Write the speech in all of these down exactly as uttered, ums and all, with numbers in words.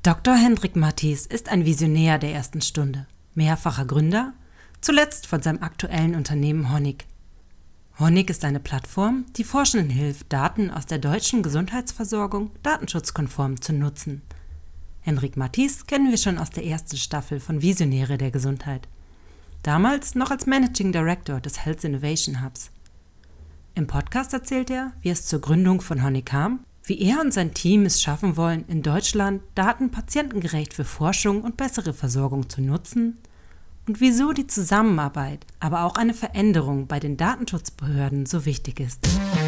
Doktor Hendrik Matthijs ist ein Visionär der ersten Stunde, mehrfacher Gründer, zuletzt von seinem aktuellen Unternehmen Honig. Honig ist eine Plattform, die Forschenden hilft, Daten aus der deutschen Gesundheitsversorgung datenschutzkonform zu nutzen. Hendrik Matthijs kennen wir schon aus der ersten Staffel von Visionäre der Gesundheit. Damals noch als Managing Director des Health Innovation Hubs. Im Podcast erzählt er, wie es zur Gründung von Honig kam, wie er und sein Team es schaffen wollen, in Deutschland Daten patientengerecht für Forschung und bessere Versorgung zu nutzen und wieso die Zusammenarbeit, aber auch eine Veränderung bei den Datenschutzbehörden so wichtig ist.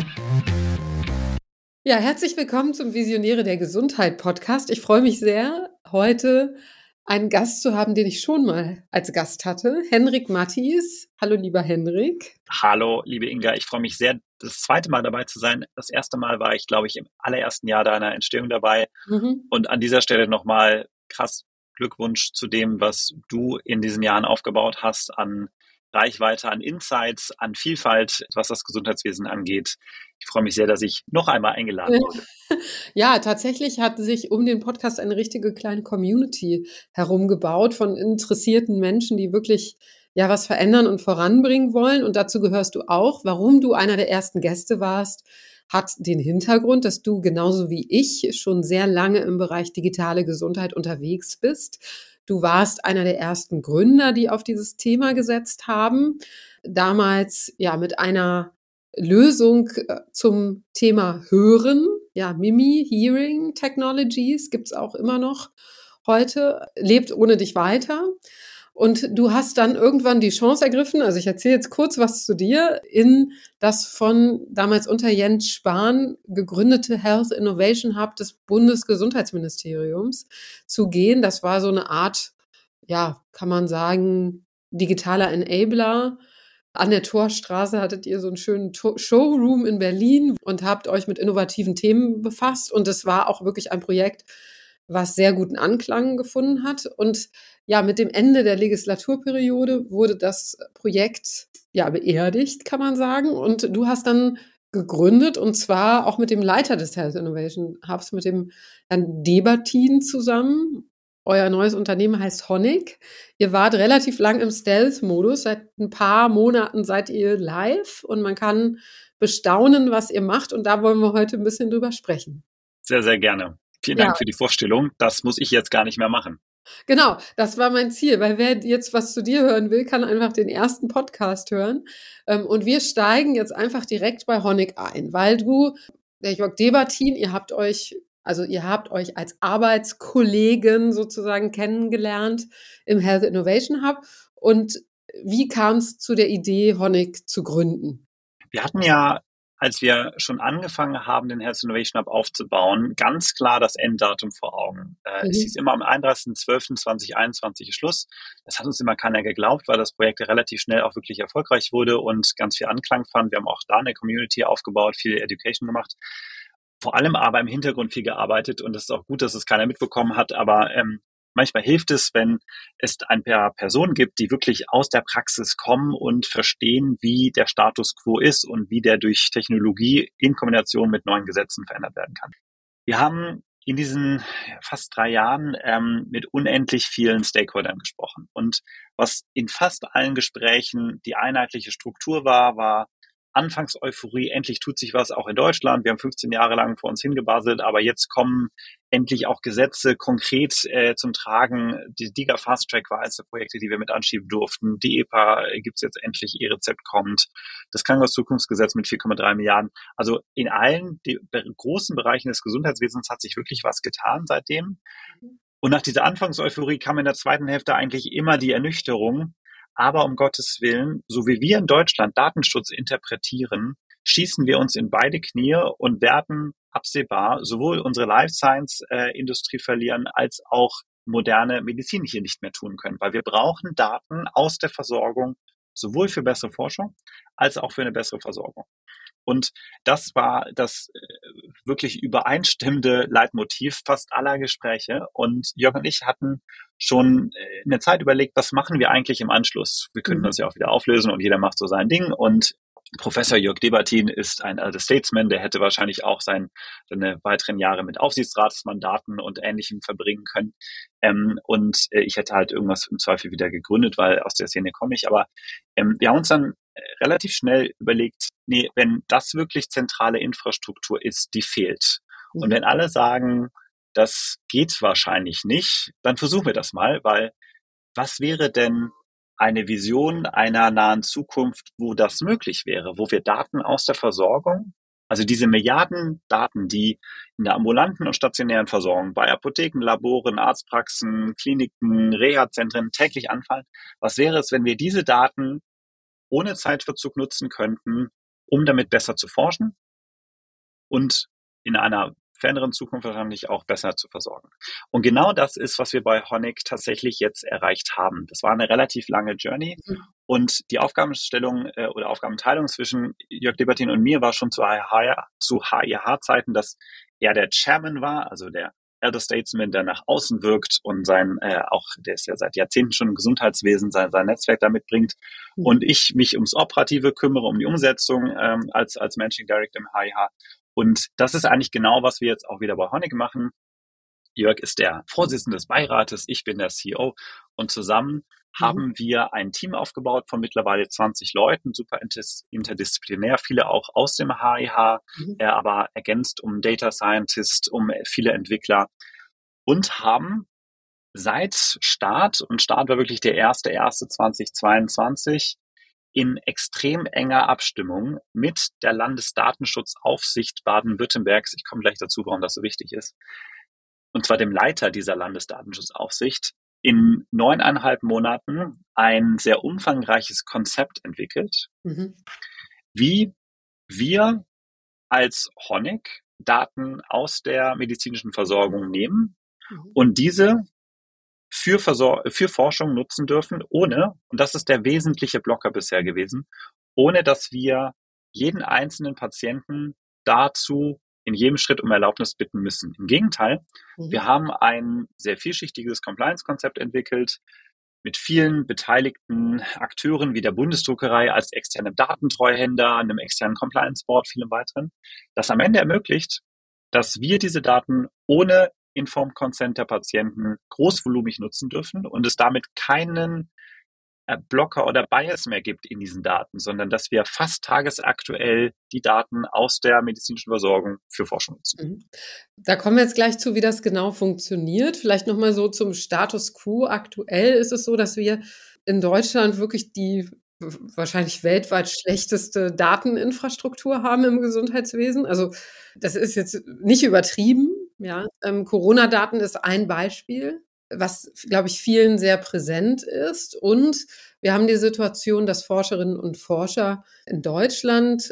Ja, herzlich willkommen zum Visionäre der Gesundheit Podcast. Ich freue mich sehr, heute einen Gast zu haben, den ich schon mal als Gast hatte, Hendrik Matthijs. Hallo, lieber Hendrik. Hallo, liebe Inga. Ich freue mich sehr, das zweite Mal dabei zu sein. Das erste Mal war ich, glaube ich, im allerersten Jahr deiner Entstehung dabei. Mhm. Und an dieser Stelle nochmal krass Glückwunsch zu dem, was du in diesen Jahren aufgebaut hast an Reichweite, an Insights, an Vielfalt, was das Gesundheitswesen angeht. Ich freue mich sehr, dass ich noch einmal eingeladen wurde. Ja, tatsächlich hat sich um den Podcast eine richtige kleine Community herumgebaut von interessierten Menschen, die wirklich ja was verändern und voranbringen wollen. Und dazu gehörst du auch. Warum du einer der ersten Gäste warst, hat den Hintergrund, dass du genauso wie ich schon sehr lange im Bereich digitale Gesundheit unterwegs bist. Du warst einer der ersten Gründer, die auf dieses Thema gesetzt haben. Damals ja mit einer Lösung zum Thema Hören, ja Mimi, Hearing Technologies, gibt's auch immer noch heute, lebt ohne dich weiter. Und du hast dann irgendwann die Chance ergriffen, also ich erzähle jetzt kurz was zu dir, in das von damals unter Jens Spahn gegründete Health Innovation Hub des Bundesgesundheitsministeriums zu gehen. Das war so eine Art, ja, kann man sagen, digitaler Enabler. An der Torstraße hattet ihr so einen schönen to- Showroom in Berlin und habt euch mit innovativen Themen befasst. Und es war auch wirklich ein Projekt, was sehr guten Anklang gefunden hat. Und ja, mit dem Ende der Legislaturperiode wurde das Projekt ja beerdigt, kann man sagen. Und du hast dann gegründet, und zwar auch mit dem Leiter des Health Innovation Hubs, mit dem Herrn Debatin zusammen. Euer neues Unternehmen heißt Honig. Ihr wart relativ lang im Stealth-Modus. Seit ein paar Monaten seid ihr live und man kann bestaunen, was ihr macht. Und da wollen wir heute ein bisschen drüber sprechen. Sehr, sehr gerne. Vielen Ja. Dank für die Vorstellung. Das muss ich jetzt gar nicht mehr machen. Genau, das war mein Ziel, weil wer jetzt was zu dir hören will, kann einfach den ersten Podcast hören. Und wir steigen jetzt einfach direkt bei Honig ein, weil du, der Jörg Debatin, ihr habt euch, also ihr habt euch als Arbeitskollegen sozusagen kennengelernt im Health Innovation Hub. Und wie kam es zu der Idee, Honig zu gründen? Wir hatten ja, als wir schon angefangen haben, den Health Innovation Hub aufzubauen, ganz klar das Enddatum vor Augen. Äh, mhm. Es hieß immer am einunddreißigsten zwölften zweitausendeinundzwanzig Schluss. Das hat uns immer keiner geglaubt, weil das Projekt relativ schnell auch wirklich erfolgreich wurde und ganz viel Anklang fand. Wir haben auch da eine Community aufgebaut, viel Education gemacht. Vor allem aber im Hintergrund viel gearbeitet und es ist auch gut, dass es keiner mitbekommen hat, aber ähm, manchmal hilft es, wenn es ein paar Personen gibt, die wirklich aus der Praxis kommen und verstehen, wie der Status quo ist und wie der durch Technologie in Kombination mit neuen Gesetzen verändert werden kann. Wir haben in diesen fast drei Jahren ähm, mit unendlich vielen Stakeholdern gesprochen. Und was in fast allen Gesprächen die einheitliche Struktur war, war Anfangseuphorie, endlich tut sich was auch in Deutschland. Wir haben fünfzehn Jahre lang vor uns hingebaselt, aber jetzt kommen endlich auch Gesetze konkret äh, zum Tragen. Die DiGA Fast Track war eines der Projekte, die wir mit anschieben durften. Die E P A gibt's jetzt endlich, E-Rezept kommt. Das Krankenhauszukunftsgesetz mit vier Komma drei Milliarden. Also in allen die großen Bereichen des Gesundheitswesens hat sich wirklich was getan seitdem. Und nach dieser Anfangseuphorie kam in der zweiten Hälfte eigentlich immer die Ernüchterung. Aber um Gottes Willen, so wie wir in Deutschland Datenschutz interpretieren, schießen wir uns in beide Knie und werden absehbar sowohl unsere Life Science äh, Industrie verlieren, als auch moderne Medizin hier nicht mehr tun können. Weil wir brauchen Daten aus der Versorgung, sowohl für bessere Forschung, als auch für eine bessere Versorgung. Und das war das äh, wirklich übereinstimmende Leitmotiv fast aller Gespräche. Und Jörg und ich hatten schon äh, eine Zeit überlegt, was machen wir eigentlich im Anschluss? Wir können Mhm. das ja auch wieder auflösen und jeder macht so sein Ding. Und Professor Jörg Debatin ist ein alter Statesman, der hätte wahrscheinlich auch sein, seine weiteren Jahre mit Aufsichtsratsmandaten und Ähnlichem verbringen können. Ähm, und äh, ich hätte halt irgendwas im Zweifel wieder gegründet, weil aus der Szene komme ich. Aber ähm, wir haben uns dann äh, relativ schnell überlegt, nee, wenn das wirklich zentrale Infrastruktur ist, die fehlt. Mhm. Und wenn alle sagen, das geht wahrscheinlich nicht, dann versuchen wir das mal, weil was wäre denn eine Vision einer nahen Zukunft, wo das möglich wäre, wo wir Daten aus der Versorgung, also diese Milliarden Daten, die in der ambulanten und stationären Versorgung bei Apotheken, Laboren, Arztpraxen, Kliniken, Reha-Zentren täglich anfallen, was wäre es, wenn wir diese Daten ohne Zeitverzug nutzen könnten, um damit besser zu forschen und in einer ferneren Zukunft wahrscheinlich auch besser zu versorgen. Und genau das ist, was wir bei Honig tatsächlich jetzt erreicht haben. Das war eine relativ lange Journey mhm. und die Aufgabenstellung äh, oder Aufgabenteilung zwischen Jörg Debatin und mir war schon zu H I H-Zeiten, dass er der Chairman war, also der Elder Statesman, der nach außen wirkt und sein äh, auch, der ist ja seit Jahrzehnten schon im Gesundheitswesen, sein, sein Netzwerk damit bringt mhm. und ich mich ums Operative kümmere, um die Umsetzung ähm, als, als Managing Director im H I H. Und das ist eigentlich genau, was wir jetzt auch wieder bei Honig machen. Jörg ist der Vorsitzende des Beirates, ich bin der C E O und zusammen mhm. haben wir ein Team aufgebaut von mittlerweile zwanzig Leuten, super interdisziplinär, viele auch aus dem H I H, mhm. äh, aber ergänzt um Data Scientist, um viele Entwickler und haben seit Start, und Start war wirklich der erste erste zweitausendzweiundzwanzig, in extrem enger Abstimmung mit der Landesdatenschutzaufsicht Baden-Württembergs, ich komme gleich dazu, warum das so wichtig ist, und zwar dem Leiter dieser Landesdatenschutzaufsicht, in neuneinhalb Monaten ein sehr umfangreiches Konzept entwickelt, mhm. wie wir als Honig Daten aus der medizinischen Versorgung nehmen mhm. und diese Für, Versor- für Forschung nutzen dürfen, ohne, und das ist der wesentliche Blocker bisher gewesen, ohne dass wir jeden einzelnen Patienten dazu in jedem Schritt um Erlaubnis bitten müssen. Im Gegenteil, mhm. wir haben ein sehr vielschichtiges Compliance-Konzept entwickelt mit vielen beteiligten Akteuren wie der Bundesdruckerei als externem Datentreuhänder, einem externen Compliance-Board, vielen weiteren, das am Ende ermöglicht, dass wir diese Daten ohne Informed Consent der Patienten großvolumig nutzen dürfen und es damit keinen äh, Blocker oder Bias mehr gibt in diesen Daten, sondern dass wir fast tagesaktuell die Daten aus der medizinischen Versorgung für Forschung nutzen. Da kommen wir jetzt gleich zu, wie das genau funktioniert. Vielleicht nochmal so zum Status quo. Aktuell ist es so, dass wir in Deutschland wirklich die wahrscheinlich weltweit schlechteste Dateninfrastruktur haben im Gesundheitswesen. Also das ist jetzt nicht übertrieben. Ja, ähm, Corona-Daten ist ein Beispiel, was, glaube ich, vielen sehr präsent ist. Und wir haben die Situation, dass Forscherinnen und Forscher in Deutschland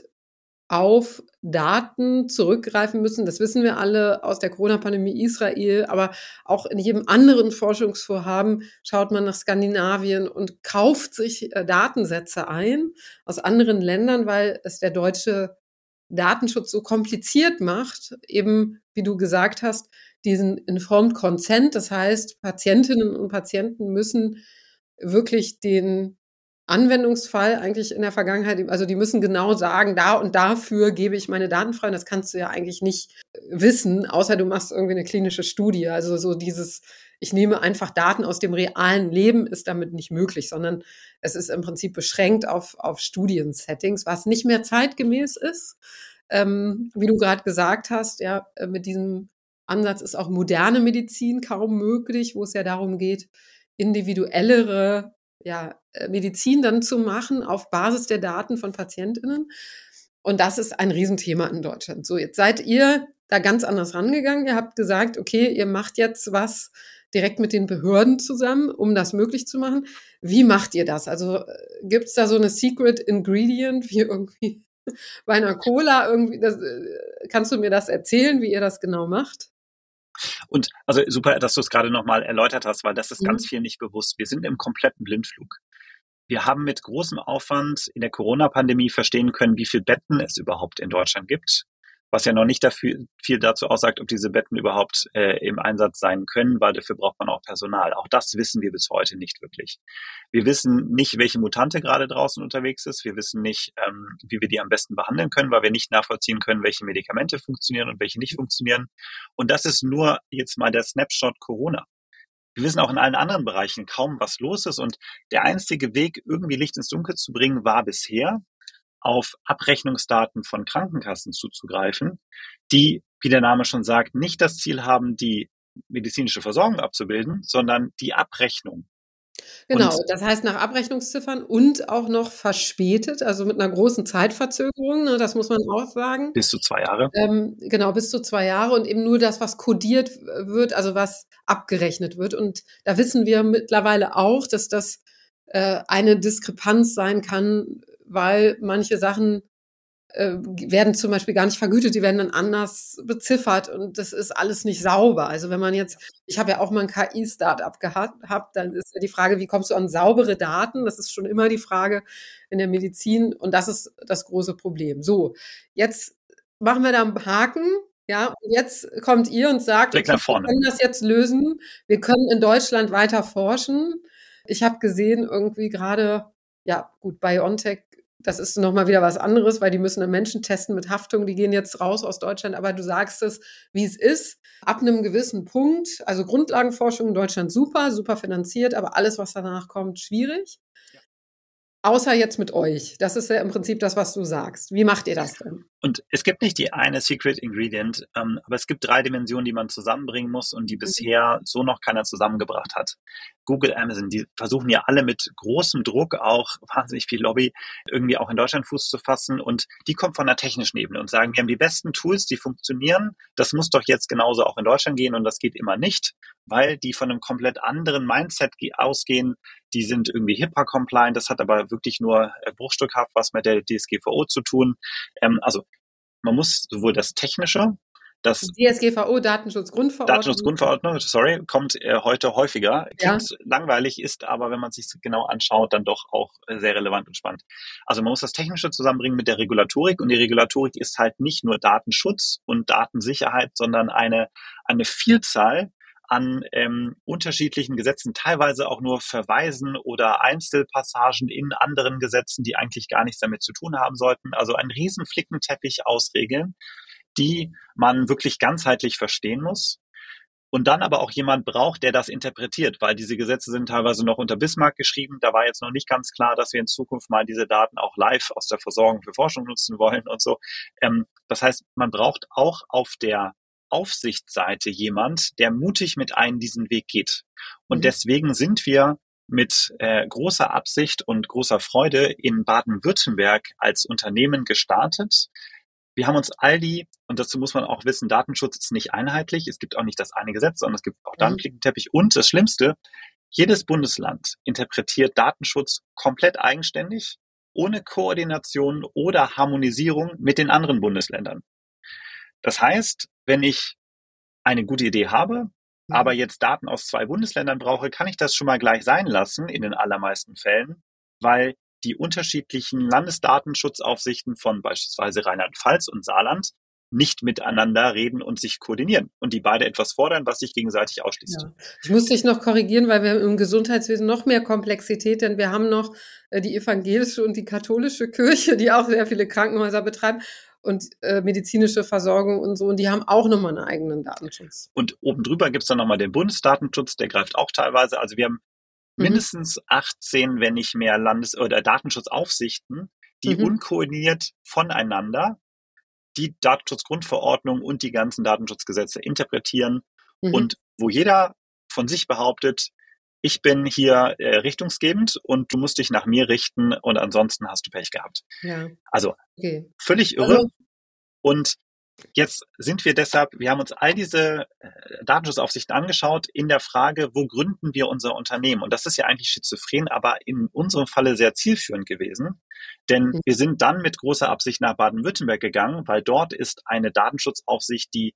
auf Daten zurückgreifen müssen. Das wissen wir alle aus der Corona-Pandemie Israel, aber auch in jedem anderen Forschungsvorhaben schaut man nach Skandinavien und kauft sich äh, Datensätze ein aus anderen Ländern, weil es der deutsche Datenschutz so kompliziert macht, eben, wie du gesagt hast, diesen Informed Consent. Das heißt, Patientinnen und Patienten müssen wirklich den Anwendungsfall eigentlich in der Vergangenheit, also die müssen genau sagen, da und dafür gebe ich meine Daten frei. Und das kannst du ja eigentlich nicht wissen, außer du machst irgendwie eine klinische Studie. Also so dieses, ich nehme einfach Daten aus dem realen Leben, ist damit nicht möglich, sondern es ist im Prinzip beschränkt auf, auf Studiensettings, was nicht mehr zeitgemäß ist. Ähm, wie du gerade gesagt hast, ja, mit diesem Ansatz ist auch moderne Medizin kaum möglich, wo es ja darum geht, individuellere ja, Medizin dann zu machen auf Basis der Daten von PatientInnen. Und das ist ein Riesenthema in Deutschland. So, jetzt seid ihr da ganz anders rangegangen. Ihr habt gesagt, okay, ihr macht jetzt was direkt mit den Behörden zusammen, um das möglich zu machen. Wie macht ihr das? Also gibt es da so eine Secret Ingredient, wie irgendwie bei einer Cola irgendwie? Das, kannst du mir das erzählen, wie ihr das genau macht? Und also super, dass du es gerade nochmal erläutert hast, weil das ist mhm. ganz viel nicht bewusst. Wir sind im kompletten Blindflug. Wir haben mit großem Aufwand in der Corona-Pandemie verstehen können, wie viele Betten es überhaupt in Deutschland gibt. was ja noch nicht dafür, viel dazu aussagt, ob diese Betten überhaupt äh, im Einsatz sein können, weil dafür braucht man auch Personal. Auch das wissen wir bis heute nicht wirklich. Wir wissen nicht, welche Mutante gerade draußen unterwegs ist. Wir wissen nicht, ähm, wie wir die am besten behandeln können, weil wir nicht nachvollziehen können, welche Medikamente funktionieren und welche nicht funktionieren. Und das ist nur jetzt mal der Snapshot Corona. Wir wissen auch in allen anderen Bereichen kaum, was los ist. Und der einzige Weg, irgendwie Licht ins Dunkel zu bringen, war bisher, auf Abrechnungsdaten von Krankenkassen zuzugreifen, die, wie der Name schon sagt, nicht das Ziel haben, die medizinische Versorgung abzubilden, sondern die Abrechnung. Genau, und das heißt nach Abrechnungsziffern und auch noch verspätet, also mit einer großen Zeitverzögerung, ne, das muss man auch sagen. Bis zu zwei Jahre. Ähm, genau, bis zu zwei Jahre und eben nur das, was kodiert wird, also was abgerechnet wird. Und da wissen wir mittlerweile auch, dass das äh, eine Diskrepanz sein kann, weil manche Sachen äh, werden zum Beispiel gar nicht vergütet, die werden dann anders beziffert und das ist alles nicht sauber. Also wenn man jetzt, ich habe ja auch mal ein K I-Startup gehabt, dann ist ja die Frage, wie kommst du an saubere Daten? Das ist schon immer die Frage in der Medizin und das ist das große Problem. So, jetzt machen wir da einen Haken. Ja, und jetzt kommt ihr und sagt, okay, wir können das jetzt lösen. Wir können in Deutschland weiter forschen. Ich habe gesehen, irgendwie gerade, ja gut, BioNTech, das ist nochmal wieder was anderes, weil die müssen an Menschen testen mit Haftung, die gehen jetzt raus aus Deutschland, aber du sagst es, wie es ist. Ab einem gewissen Punkt, also Grundlagenforschung in Deutschland super, super finanziert, aber alles, was danach kommt, schwierig. Außer jetzt mit euch. Das ist ja im Prinzip das, was du sagst. Wie macht ihr das denn? Und es gibt nicht die eine Secret Ingredient, ähm, aber es gibt drei Dimensionen, die man zusammenbringen muss und die mhm. bisher so noch keiner zusammengebracht hat. Google, Amazon, die versuchen ja alle mit großem Druck, auch wahnsinnig viel Lobby, irgendwie auch in Deutschland Fuß zu fassen und die kommen von der technischen Ebene und sagen, wir haben die besten Tools, die funktionieren, das muss doch jetzt genauso auch in Deutschland gehen und das geht immer nicht, weil die von einem komplett anderen Mindset ausgehen, die sind irgendwie HIPAA-compliant, das hat aber wirklich nur bruchstückhaft was mit der D S G V O zu tun. Ähm, also man muss sowohl das Technische, das D S G V O, Datenschutzgrundverordnung. Datenschutzgrundverordnung, sorry, kommt äh, heute häufiger. Klingt ja. langweilig, ist aber, wenn man sich genau anschaut, dann doch auch äh, sehr relevant und spannend. Also man muss das Technische zusammenbringen mit der Regulatorik und die Regulatorik ist halt nicht nur Datenschutz und Datensicherheit, sondern eine, eine Vielzahl an ähm, unterschiedlichen Gesetzen, teilweise auch nur Verweisen oder Einzelpassagen in anderen Gesetzen, die eigentlich gar nichts damit zu tun haben sollten. Also ein riesen Flickenteppich aus Regeln, die man wirklich ganzheitlich verstehen muss. Und dann aber auch jemand braucht, der das interpretiert, weil diese Gesetze sind teilweise noch unter Bismarck geschrieben. Da war jetzt noch nicht ganz klar, dass wir in Zukunft mal diese Daten auch live aus der Versorgung für Forschung nutzen wollen und so. Ähm, das heißt, man braucht auch auf der Aufsichtsseite jemand, der mutig mit einem diesen Weg geht. Und mhm. deswegen sind wir mit äh, großer Absicht und großer Freude in Baden-Württemberg als Unternehmen gestartet. Wir haben uns all die, und dazu muss man auch wissen, Datenschutz ist nicht einheitlich. Es gibt auch nicht das eine Gesetz, sondern es gibt auch da einen Flickenteppich. Und das Schlimmste, jedes Bundesland interpretiert Datenschutz komplett eigenständig, ohne Koordination oder Harmonisierung mit den anderen Bundesländern. Das heißt, wenn ich eine gute Idee habe, aber jetzt Daten aus zwei Bundesländern brauche, kann ich das schon mal gleich sein lassen in den allermeisten Fällen, weil die unterschiedlichen Landesdatenschutzaufsichten von beispielsweise Rheinland-Pfalz und Saarland nicht miteinander reden und sich koordinieren und die beide etwas fordern, was sich gegenseitig ausschließt. Ja. Ich muss dich noch korrigieren, weil wir haben im Gesundheitswesen noch mehr Komplexität, denn wir haben noch die evangelische und die katholische Kirche, die auch sehr viele Krankenhäuser betreiben und äh, medizinische Versorgung und so, und die haben auch nochmal einen eigenen Datenschutz. Und oben drüber gibt es dann nochmal den Bundesdatenschutz, der greift auch teilweise. Also wir haben mhm. mindestens achtzehn, wenn nicht mehr Landes- oder Datenschutzaufsichten, die mhm. unkoordiniert voneinander die Datenschutzgrundverordnung und die ganzen Datenschutzgesetze interpretieren mhm. und wo jeder von sich behauptet, ich bin hier äh, richtungsgebend und du musst dich nach mir richten und ansonsten hast du Pech gehabt. Ja. Also okay. völlig irre. Also, und jetzt sind wir deshalb, wir haben uns all diese äh, Datenschutzaufsichten angeschaut in der Frage, wo gründen wir unser Unternehmen? Und das ist ja eigentlich schizophren, aber in unserem Falle sehr zielführend gewesen. Denn mhm. wir sind dann mit großer Absicht nach Baden-Württemberg gegangen, weil dort ist eine Datenschutzaufsicht, die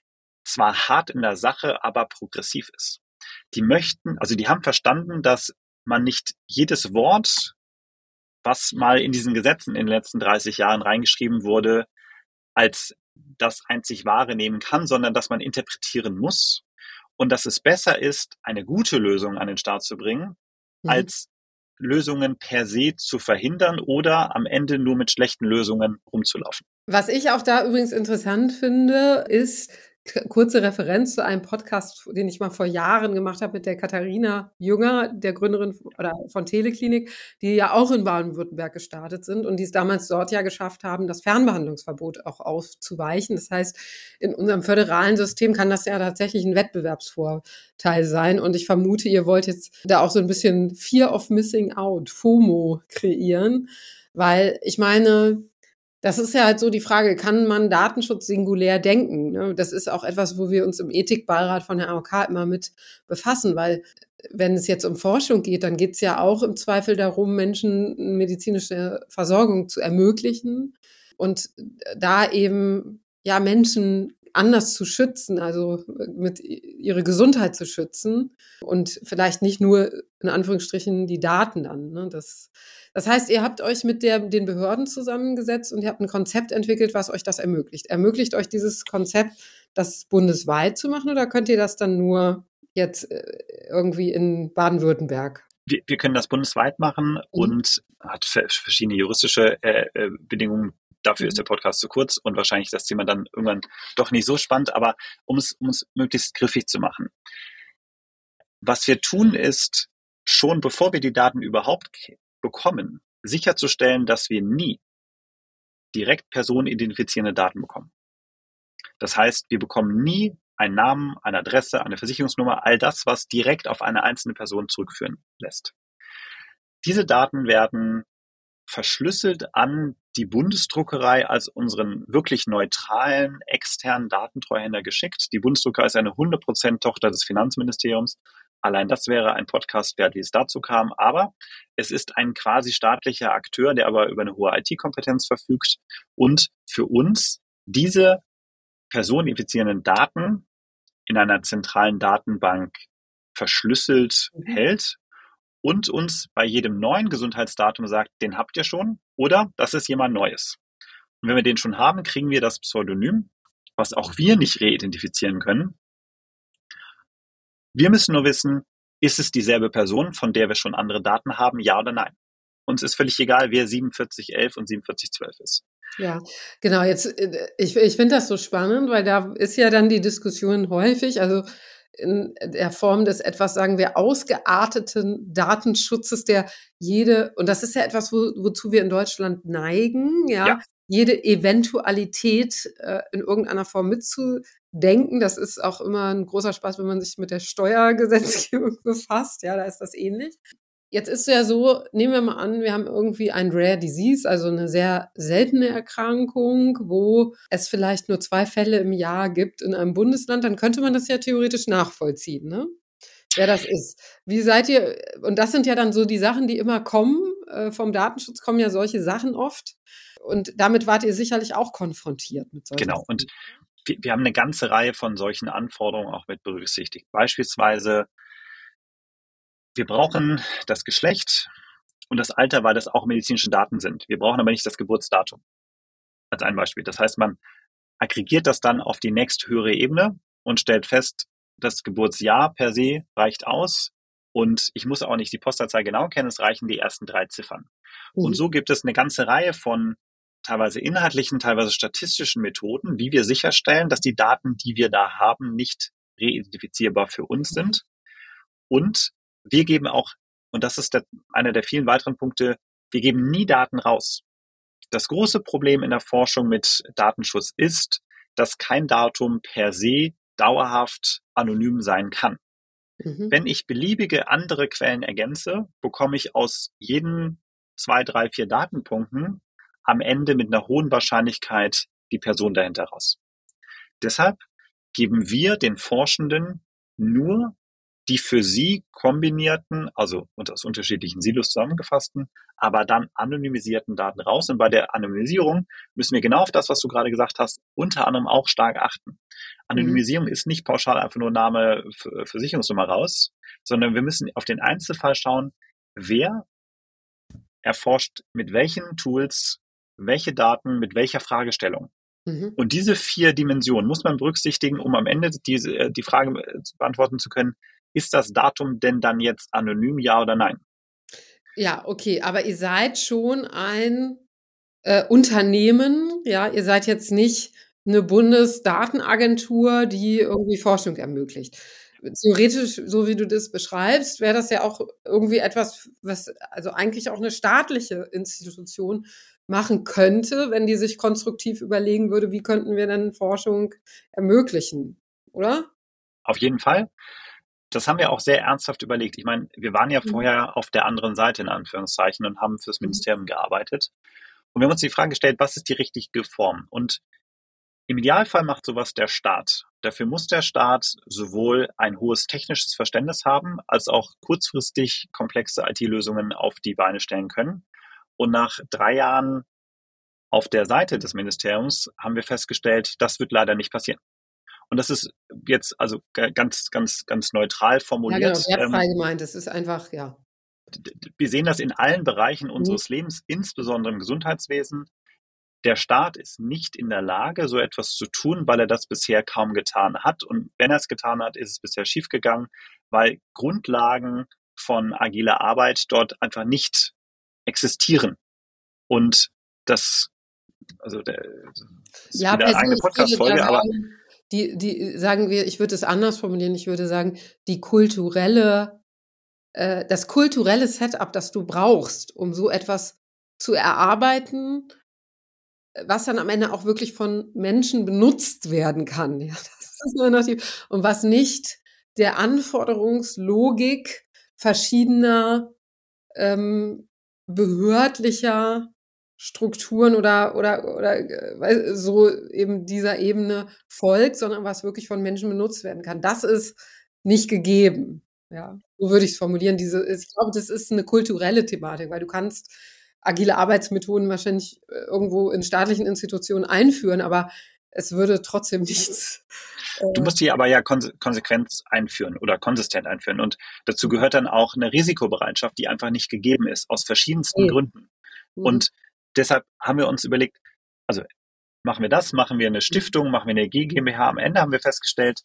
zwar hart in der Sache, aber progressiv ist. Die möchten, also die haben verstanden, dass man nicht jedes Wort, was mal in diesen Gesetzen in den letzten dreißig Jahren reingeschrieben wurde, als das einzig Wahre nehmen kann, sondern dass man interpretieren muss und dass es besser ist, eine gute Lösung an den Start zu bringen, mhm. als Lösungen per se zu verhindern oder am Ende nur mit schlechten Lösungen rumzulaufen. Was ich auch da übrigens interessant finde, ist, kurze Referenz zu einem Podcast, den ich mal vor Jahren gemacht habe mit der Katharina Jünger, der Gründerin oder von Teleklinik, die ja auch in Baden-Württemberg gestartet sind und die es damals dort ja geschafft haben, das Fernbehandlungsverbot auch aufzuweichen. Das heißt, in unserem föderalen System kann das ja tatsächlich ein Wettbewerbsvorteil sein. Und ich vermute, ihr wollt jetzt da auch so ein bisschen Fear of Missing Out, FOMO kreieren, weil ich meine, das ist ja halt so die Frage, kann man Datenschutz singulär denken? Ne? Das ist auch etwas, wo wir uns im Ethikbeirat von der A O K immer mit befassen, weil wenn es jetzt um Forschung geht, dann geht es ja auch im Zweifel darum, Menschen medizinische Versorgung zu ermöglichen und da eben ja Menschen anders zu schützen, also mit ihre Gesundheit zu schützen und vielleicht nicht nur in Anführungsstrichen die Daten dann. Ne? Das, das heißt, ihr habt euch mit der, den Behörden zusammengesetzt und ihr habt ein Konzept entwickelt, was euch das ermöglicht. Ermöglicht euch dieses Konzept, das bundesweit zu machen oder könnt ihr das dann nur jetzt irgendwie in Baden-Württemberg? Wir, wir können das bundesweit machen mhm. und hat verschiedene juristische äh, Bedingungen. Dafür mhm. ist der Podcast zu kurz und wahrscheinlich das Thema dann irgendwann doch nicht so spannend, aber um es, um es möglichst griffig zu machen. Was wir tun ist, schon bevor wir die Daten überhaupt bekommen, sicherzustellen, dass wir nie direkt personenidentifizierende Daten bekommen. Das heißt, wir bekommen nie einen Namen, eine Adresse, eine Versicherungsnummer, all das, was direkt auf eine einzelne Person zurückführen lässt. Diese Daten werden verschlüsselt an die Bundesdruckerei als unseren wirklich neutralen, externen Datentreuhänder geschickt. Die Bundesdruckerei ist eine hundert Prozent Tochter des Finanzministeriums. Allein das wäre ein Podcast wert, wie es dazu kam. Aber es ist ein quasi staatlicher Akteur, der aber über eine hohe I T-Kompetenz verfügt und für uns diese personenidifizierenden Daten in einer zentralen Datenbank verschlüsselt mhm. hält und uns bei jedem neuen Gesundheitsdatum sagt, den habt ihr schon oder das ist jemand Neues. Und wenn wir den schon haben, kriegen wir das Pseudonym, was auch wir nicht reidentifizieren können. Wir müssen nur wissen, ist es dieselbe Person, von der wir schon andere Daten haben, ja oder nein. Uns ist völlig egal, wer siebenundvierzig elf und siebenundvierzig zwölf ist. Ja, genau. Jetzt, ich, ich finde das so spannend, weil da ist ja dann die Diskussion häufig, also in der Form des etwas, sagen wir, ausgearteten Datenschutzes, der jede, und das ist ja etwas, wo, wozu wir in Deutschland neigen, ja, ja. jede Eventualität äh, in irgendeiner Form mitzudenken. Das ist auch immer ein großer Spaß, wenn man sich mit der Steuergesetzgebung befasst. Ja, da ist das ähnlich. Jetzt ist es ja so, nehmen wir mal an, wir haben irgendwie ein Rare Disease, also eine sehr seltene Erkrankung, wo es vielleicht nur zwei Fälle im Jahr gibt in einem Bundesland, dann könnte man das ja theoretisch nachvollziehen, ne? Wer das ist. Wie seid ihr, und das sind ja dann so die Sachen, die immer kommen, äh, vom Datenschutz kommen ja solche Sachen oft und damit wart ihr sicherlich auch konfrontiert mit solchen Genau, Sachen. und wir, wir haben eine ganze Reihe von solchen Anforderungen auch mit berücksichtigt. Beispielsweise wir brauchen das Geschlecht und das Alter, weil das auch medizinische Daten sind. Wir brauchen aber nicht das Geburtsdatum. Als ein Beispiel. Das heißt, man aggregiert das dann auf die nächsthöhere Ebene und stellt fest, das Geburtsjahr per se reicht aus und ich muss auch nicht die Postleitzahl genau kennen, es reichen die ersten drei Ziffern. Mhm. Und so gibt es eine ganze Reihe von teilweise inhaltlichen, teilweise statistischen Methoden, wie wir sicherstellen, dass die Daten, die wir da haben, nicht reidentifizierbar für uns sind. Und wir geben auch, und das ist der, einer der vielen weiteren Punkte, wir geben nie Daten raus. Das große Problem in der Forschung mit Datenschutz ist, dass kein Datum per se dauerhaft anonym sein kann. Mhm. Wenn ich beliebige andere Quellen ergänze, bekomme ich aus jeden zwei, drei, vier Datenpunkten am Ende mit einer hohen Wahrscheinlichkeit die Person dahinter raus. Deshalb geben wir den Forschenden nur die für sie kombinierten, also aus unterschiedlichen Silos zusammengefassten, aber dann anonymisierten Daten raus. Und bei der Anonymisierung müssen wir genau auf das, was du gerade gesagt hast, unter anderem auch stark achten. Anonymisierung mhm. ist nicht pauschal einfach nur Name, Versicherungsnummer raus, sondern wir müssen auf den Einzelfall schauen, wer erforscht mit welchen Tools welche Daten, mit welcher Fragestellung. Mhm. Und diese vier Dimensionen muss man berücksichtigen, um am Ende diese, die Frage beantworten zu können, ist das Datum denn dann jetzt anonym, ja oder nein? Ja, okay, aber ihr seid schon ein äh, Unternehmen, ja, ihr seid jetzt nicht eine Bundesdatenagentur, die irgendwie Forschung ermöglicht. Theoretisch, so wie du das beschreibst, wäre das ja auch irgendwie etwas, was also eigentlich auch eine staatliche Institution machen könnte, wenn die sich konstruktiv überlegen würde, wie könnten wir denn Forschung ermöglichen, oder? Auf jeden Fall. Das haben wir auch sehr ernsthaft überlegt. Ich meine, wir waren ja Mhm. vorher auf der anderen Seite in Anführungszeichen und haben fürs Mhm. Ministerium gearbeitet. Und wir haben uns die Frage gestellt, was ist die richtige Form? Und im Idealfall macht sowas der Staat. Dafür muss der Staat sowohl ein hohes technisches Verständnis haben, als auch kurzfristig komplexe I T-Lösungen auf die Beine stellen können. Und nach drei Jahren auf der Seite des Ministeriums haben wir festgestellt, das wird leider nicht passieren. Und das ist jetzt also ganz, ganz, ganz neutral Ja, genau, formuliert. wertfrei Ähm, gemeint. Das ist einfach, ja. wir sehen das in allen Bereichen Mhm. unseres Lebens, insbesondere im Gesundheitswesen. Der Staat ist nicht in der Lage, so etwas zu tun, weil er das bisher kaum getan hat. Und wenn er es getan hat, ist es bisher schiefgegangen, weil Grundlagen von agiler Arbeit dort einfach nicht existieren. Und das, also der, das ist Ja, wieder eine eigene persönlich würde da Podcast-Folge, aber sagen, die die sagen wir, ich würde es anders formulieren, ich würde sagen, die kulturelle äh, das kulturelle Setup, das du brauchst, um so etwas zu erarbeiten, äh, was dann am Ende auch wirklich von Menschen benutzt werden kann. Ja, das ist nur noch die und was nicht der Anforderungslogik verschiedener, ähm, behördlicher Strukturen oder oder oder, äh, wei so eben dieser Ebene folgt, sondern was wirklich von Menschen benutzt werden kann. Das ist nicht gegeben, ja. So würde ich's formulieren. Diese ich glaube, das ist 'ne kulturelle Thematik, weil du kannst agile Arbeitsmethoden wahrscheinlich, äh, irgendwo in staatlichen Institutionen einführen, aber es würde trotzdem nichts, du äh musst die aber ja konse konsequent einführen oder konsistent einführen. Und dazu mhm. gehört dann auch eine Risikobereitschaft, die einfach nicht gegeben ist, aus verschiedensten Ne. Gründen. Mhm. Und deshalb haben wir uns überlegt, also machen wir das, machen wir eine Mhm. Stiftung, machen wir eine G GmbH. Am Ende haben wir festgestellt,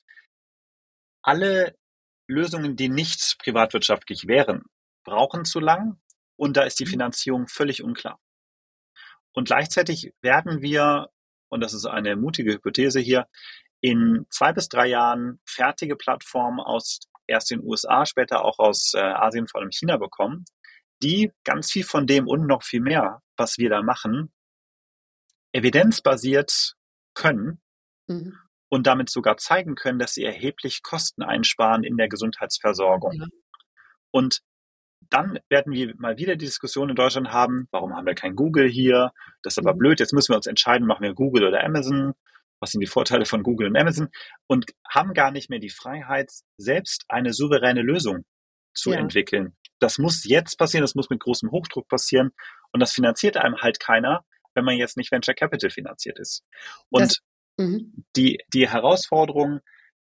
alle Lösungen, die nicht privatwirtschaftlich wären, brauchen zu lang und da ist die Mhm. Finanzierung völlig unklar. Und gleichzeitig werden wir, und das ist eine mutige Hypothese hier, in zwei bis drei Jahren fertige Plattformen aus erst den U S A, später auch aus äh, Asien, vor allem China bekommen, die ganz viel von dem und noch viel mehr, was wir da machen, evidenzbasiert können Mhm. und damit sogar zeigen können, dass sie erheblich Kosten einsparen in der Gesundheitsversorgung. Ja. Und dann werden wir mal wieder die Diskussion in Deutschland haben, warum haben wir kein Google hier? Das ist aber Mhm. blöd, jetzt müssen wir uns entscheiden, machen wir Google oder Amazon? Was sind die Vorteile von Google und Amazon? Und haben gar nicht mehr die Freiheit, selbst eine souveräne Lösung zu Ja. entwickeln. Das muss jetzt passieren, das muss mit großem Hochdruck passieren und das finanziert einem halt keiner, wenn man jetzt nicht Venture Capital finanziert ist. Das Und mhm. die, die Herausforderung,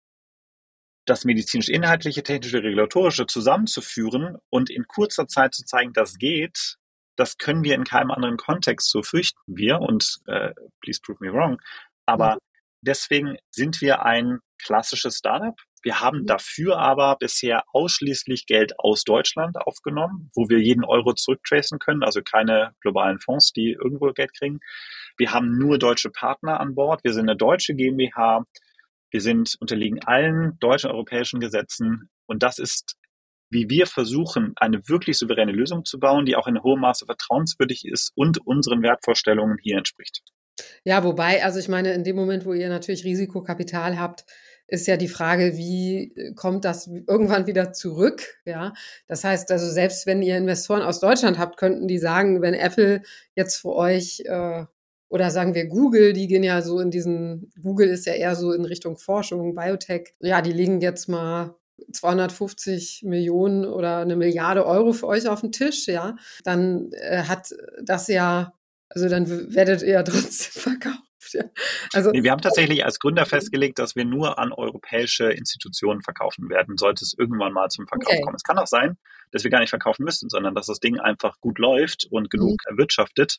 das medizinisch-inhaltliche, technische, regulatorische zusammenzuführen und in kurzer Zeit zu zeigen, das geht, das können wir in keinem anderen Kontext, so fürchten wir und äh, please prove me wrong. Mhm. Aber deswegen sind wir ein klassisches Startup. Wir haben Mhm. dafür aber bisher ausschließlich Geld aus Deutschland aufgenommen, wo wir jeden Euro zurücktracen können, also keine globalen Fonds, die irgendwo Geld kriegen. Wir haben nur deutsche Partner an Bord. Wir sind eine deutsche GmbH. Wir sind unterliegen allen deutschen, europäischen Gesetzen. Und das ist, wie wir versuchen, eine wirklich souveräne Lösung zu bauen, die auch in hohem Maße vertrauenswürdig ist und unseren Wertvorstellungen hier entspricht. Ja, wobei, also ich meine, in dem Moment, wo ihr natürlich Risikokapital habt, ist ja die Frage, wie äh, kommt das irgendwann wieder zurück, ja? Das heißt also, selbst wenn ihr Investoren aus Deutschland habt, könnten die sagen, wenn Apple jetzt für euch, äh oder sagen wir Google, die gehen ja so in diesen Google ist ja eher so in Richtung Forschung, Biotech. Ja, die legen jetzt mal zweihundertfünfzig Millionen oder eine Milliarde Euro für euch auf 'n Tisch, ja? Dann, äh, hat das ja also, dann w werdet ihr ja trotzdem verkauft, ja. Also Nee, wir haben tatsächlich als Gründer festgelegt, dass wir nur an europäische Institutionen verkaufen werden, sollte es irgendwann mal zum Verkauf okay. kommen. Es kann auch sein, dass wir gar nicht verkaufen müssen, sondern dass das Ding einfach gut läuft und Mhm. genug erwirtschaftet,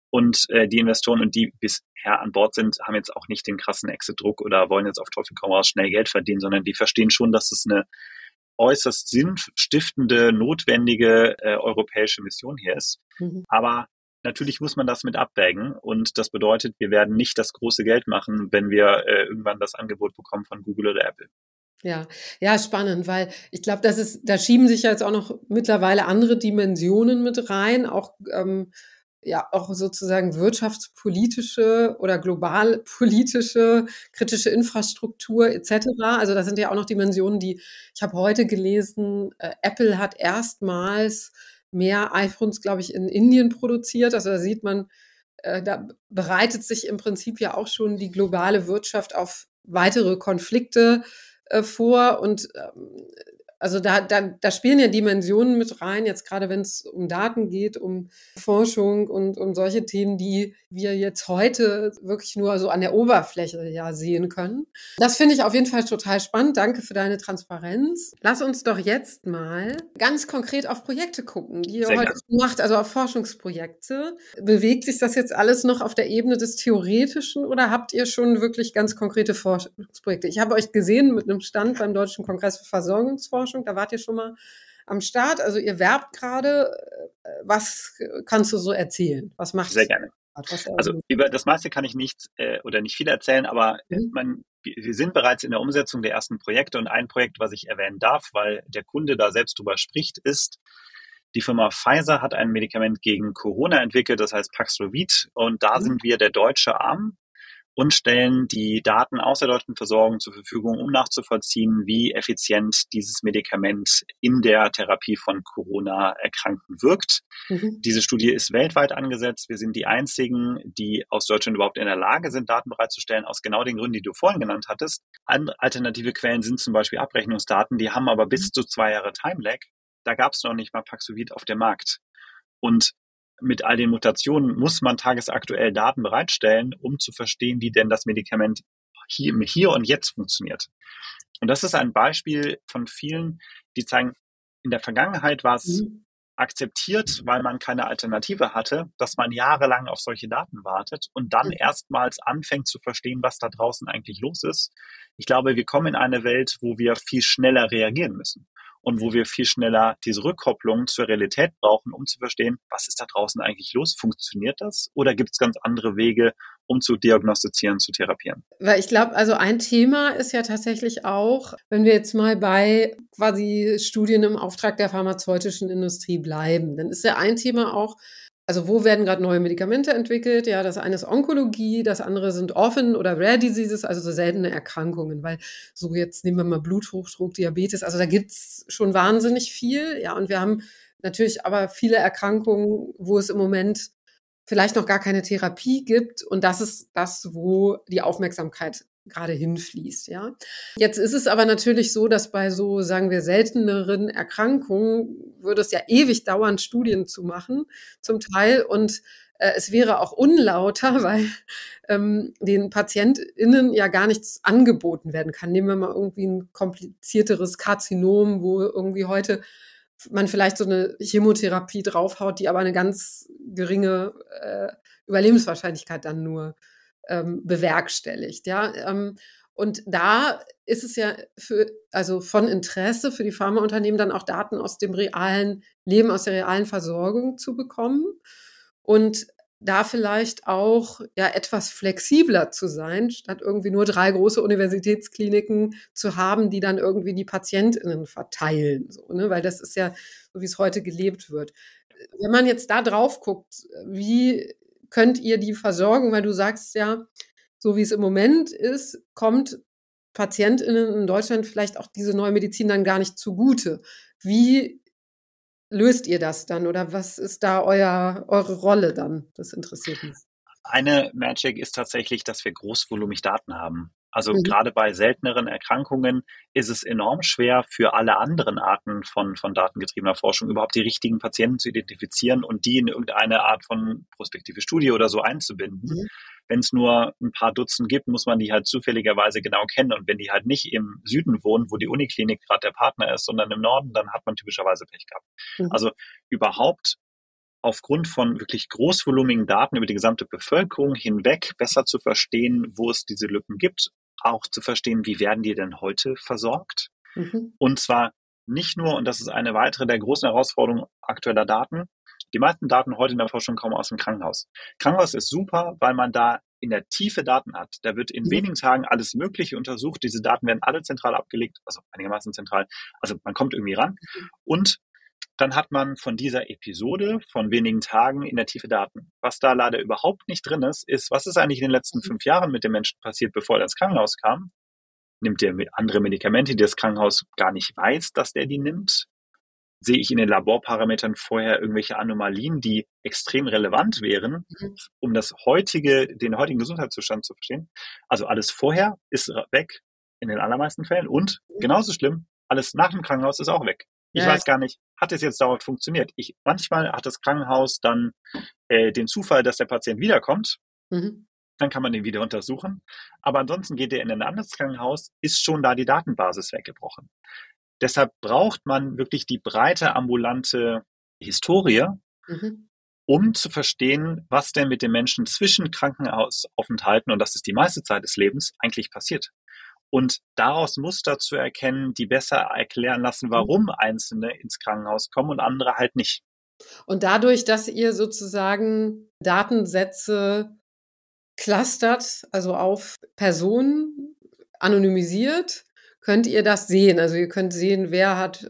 Und äh, die Investoren, und die bisher an Bord sind, haben jetzt auch nicht den krassen Exit-Druck oder wollen jetzt auf Teufel komm raus schnell Geld verdienen, sondern die verstehen schon, dass es eine äußerst sinnstiftende, notwendige äh, europäische Mission hier ist. Mhm. Aber natürlich muss man das mit abwägen, und das bedeutet, wir werden nicht das große Geld machen, wenn wir äh, irgendwann das Angebot bekommen von Google oder Apple. Ja, ja, spannend, weil ich glaube, das ist, da schieben sich ja jetzt auch noch mittlerweile andere Dimensionen mit rein, auch ähm, ja auch sozusagen wirtschaftspolitische oder globalpolitische kritische Infrastruktur et cetera. Also das sind ja auch noch Dimensionen, die ich habe heute gelesen, äh, Apple hat erstmals mehr iPhones, glaube ich, in Indien produziert. Also da sieht man, äh, da bereitet sich im Prinzip ja auch schon die globale Wirtschaft auf weitere Konflikte äh, vor. Und ähm, also da, da, da spielen ja Dimensionen mit rein, jetzt gerade wenn es um Daten geht, um Forschung und um solche Themen, die wir jetzt heute wirklich nur so an der Oberfläche ja sehen können. Das finde ich auf jeden Fall total spannend. Danke für deine Transparenz. Lass uns doch jetzt mal ganz konkret auf Projekte gucken, die ihr Sehr heute gern. macht, also auf Forschungsprojekte. Bewegt sich das jetzt alles noch auf der Ebene des Theoretischen oder habt ihr schon wirklich ganz konkrete Forschungsprojekte? Ich habe euch gesehen mit einem Stand beim Deutschen Kongress für Versorgungsforschung. Da wart ihr schon mal am Start. Also ihr werbt gerade. Was kannst du so erzählen? Was macht Sehr gerne. Was also über das meiste kann ich nicht äh, oder nicht viel erzählen, aber mhm. man, wir sind bereits in der Umsetzung der ersten Projekte, und ein Projekt, was ich erwähnen darf, weil der Kunde da selbst drüber spricht, ist, die Firma Pfizer hat ein Medikament gegen Corona entwickelt, das heißt Paxlovid, und da mhm. sind wir der deutsche Arm und stellen die Daten aus der deutschen Versorgung zur Verfügung, um nachzuvollziehen, wie effizient dieses Medikament in der Therapie von Corona-Erkrankten wirkt. Mhm. Diese Studie ist weltweit angesetzt. Wir sind die einzigen, die aus Deutschland überhaupt in der Lage sind, Daten bereitzustellen, aus genau den Gründen, die du vorhin genannt hattest. Alternative Quellen sind zum Beispiel Abrechnungsdaten, die haben aber bis zu zwei Jahre Time-Lag. Da gab es noch nicht mal Paxlovid auf dem Markt. Und mit all den Mutationen muss man tagesaktuell Daten bereitstellen, um zu verstehen, wie denn das Medikament hier, hier und jetzt funktioniert. Und das ist ein Beispiel von vielen, die zeigen, in der Vergangenheit war es mhm. akzeptiert, weil man keine Alternative hatte, dass man jahrelang auf solche Daten wartet und dann mhm. erstmals anfängt zu verstehen, was da draußen eigentlich los ist. Ich glaube, wir kommen in eine Welt, wo wir viel schneller reagieren müssen. Und wo wir viel schneller diese Rückkopplung zur Realität brauchen, um zu verstehen, was ist da draußen eigentlich los? Funktioniert das? Oder gibt es ganz andere Wege, um zu diagnostizieren, zu therapieren? Weil ich glaube, also ein Thema ist ja tatsächlich auch, wenn wir jetzt mal bei quasi Studien im Auftrag der pharmazeutischen Industrie bleiben, dann ist ja ein Thema auch, also wo werden gerade neue Medikamente entwickelt? Ja, das eine ist Onkologie, das andere sind Orphan oder Rare Diseases, also so seltene Erkrankungen, weil so jetzt nehmen wir mal Bluthochdruck, Diabetes, also da gibt's schon wahnsinnig viel, ja, und wir haben natürlich aber viele Erkrankungen, wo es im Moment vielleicht noch gar keine Therapie gibt, und das ist das, wo die Aufmerksamkeit gerade hinfließt, ja. Jetzt ist es aber natürlich so, dass bei so, sagen wir, selteneren Erkrankungen würde es ja ewig dauern, Studien zu machen, zum Teil, und äh, es wäre auch unlauter, weil ähm, den PatientInnen ja gar nichts angeboten werden kann. Nehmen wir mal irgendwie ein komplizierteres Karzinom, wo irgendwie heute man vielleicht so eine Chemotherapie draufhaut, die aber eine ganz geringe äh, Überlebenswahrscheinlichkeit dann nur ähm, bewerkstelligt, ja. Ähm, und da ist es ja für, also von Interesse für die Pharmaunternehmen dann auch Daten aus dem realen Leben, aus der realen Versorgung zu bekommen und da vielleicht auch ja etwas flexibler zu sein, statt irgendwie nur drei große Universitätskliniken zu haben, die dann irgendwie die PatientInnen verteilen, so, ne? Weil das ist ja so, wie es heute gelebt wird. Wenn man jetzt da drauf guckt, wie könnt ihr die Versorgung, weil du sagst ja, so wie es im Moment ist, kommt PatientInnen in Deutschland vielleicht auch diese neue Medizin dann gar nicht zugute. Wie löst ihr das dann oder was ist da euer, eure Rolle dann? Das interessiert mich. Eine Magic ist tatsächlich, dass wir großvolumig Daten haben. Also mhm. gerade bei selteneren Erkrankungen ist es enorm schwer für alle anderen Arten von, von datengetriebener Forschung überhaupt die richtigen Patienten zu identifizieren und die in irgendeine Art von prospektive Studie oder so einzubinden. Mhm. Wenn es nur ein paar Dutzend gibt, muss man die halt zufälligerweise genau kennen. Und wenn die halt nicht im Süden wohnen, wo die Uniklinik gerade der Partner ist, sondern im Norden, dann hat man typischerweise Pech gehabt. Mhm. Also überhaupt aufgrund von wirklich großvolumigen Daten über die gesamte Bevölkerung hinweg besser zu verstehen, wo es diese Lücken gibt, auch zu verstehen, wie werden die denn heute versorgt. Mhm. Und zwar nicht nur, und das ist eine weitere der großen Herausforderungen aktueller Daten, die meisten Daten heute in der Forschung kommen aus dem Krankenhaus. Krankenhaus ist super, weil man da in der Tiefe Daten hat. Da wird in mhm. wenigen Tagen alles Mögliche untersucht. Diese Daten werden alle zentral abgelegt, also einigermaßen zentral. Also man kommt irgendwie ran. Mhm. Und dann hat man von dieser Episode von wenigen Tagen in der Tiefe Daten. Was da leider überhaupt nicht drin ist, ist, was ist eigentlich in den letzten fünf Jahren mit dem Menschen passiert, bevor er ins Krankenhaus kam? Nimmt der andere Medikamente, die das Krankenhaus gar nicht weiß, dass der die nimmt? Sehe ich in den Laborparametern vorher irgendwelche Anomalien, die extrem relevant wären, um das heutige, den heutigen Gesundheitszustand zu verstehen? Also alles vorher ist weg in den allermeisten Fällen und genauso schlimm, alles nach dem Krankenhaus ist auch weg. Ich ja. weiß gar nicht, hat es jetzt dauerhaft funktioniert? Ich, manchmal hat das Krankenhaus dann äh, den Zufall, dass der Patient wiederkommt. Mhm. Dann kann man den wieder untersuchen. Aber ansonsten geht er in ein anderes Krankenhaus, ist schon da die Datenbasis weggebrochen. Deshalb braucht man wirklich die breite ambulante Historie, mhm. um zu verstehen, was denn mit den Menschen zwischen Krankenhausaufenthalten, und das ist die meiste Zeit des Lebens, eigentlich passiert. Und daraus Muster zu erkennen, die besser erklären lassen, warum Einzelne ins Krankenhaus kommen und andere halt nicht. Und dadurch, dass ihr sozusagen Datensätze clustert, also auf Personen anonymisiert, könnt ihr das sehen. Also ihr könnt sehen, wer hat,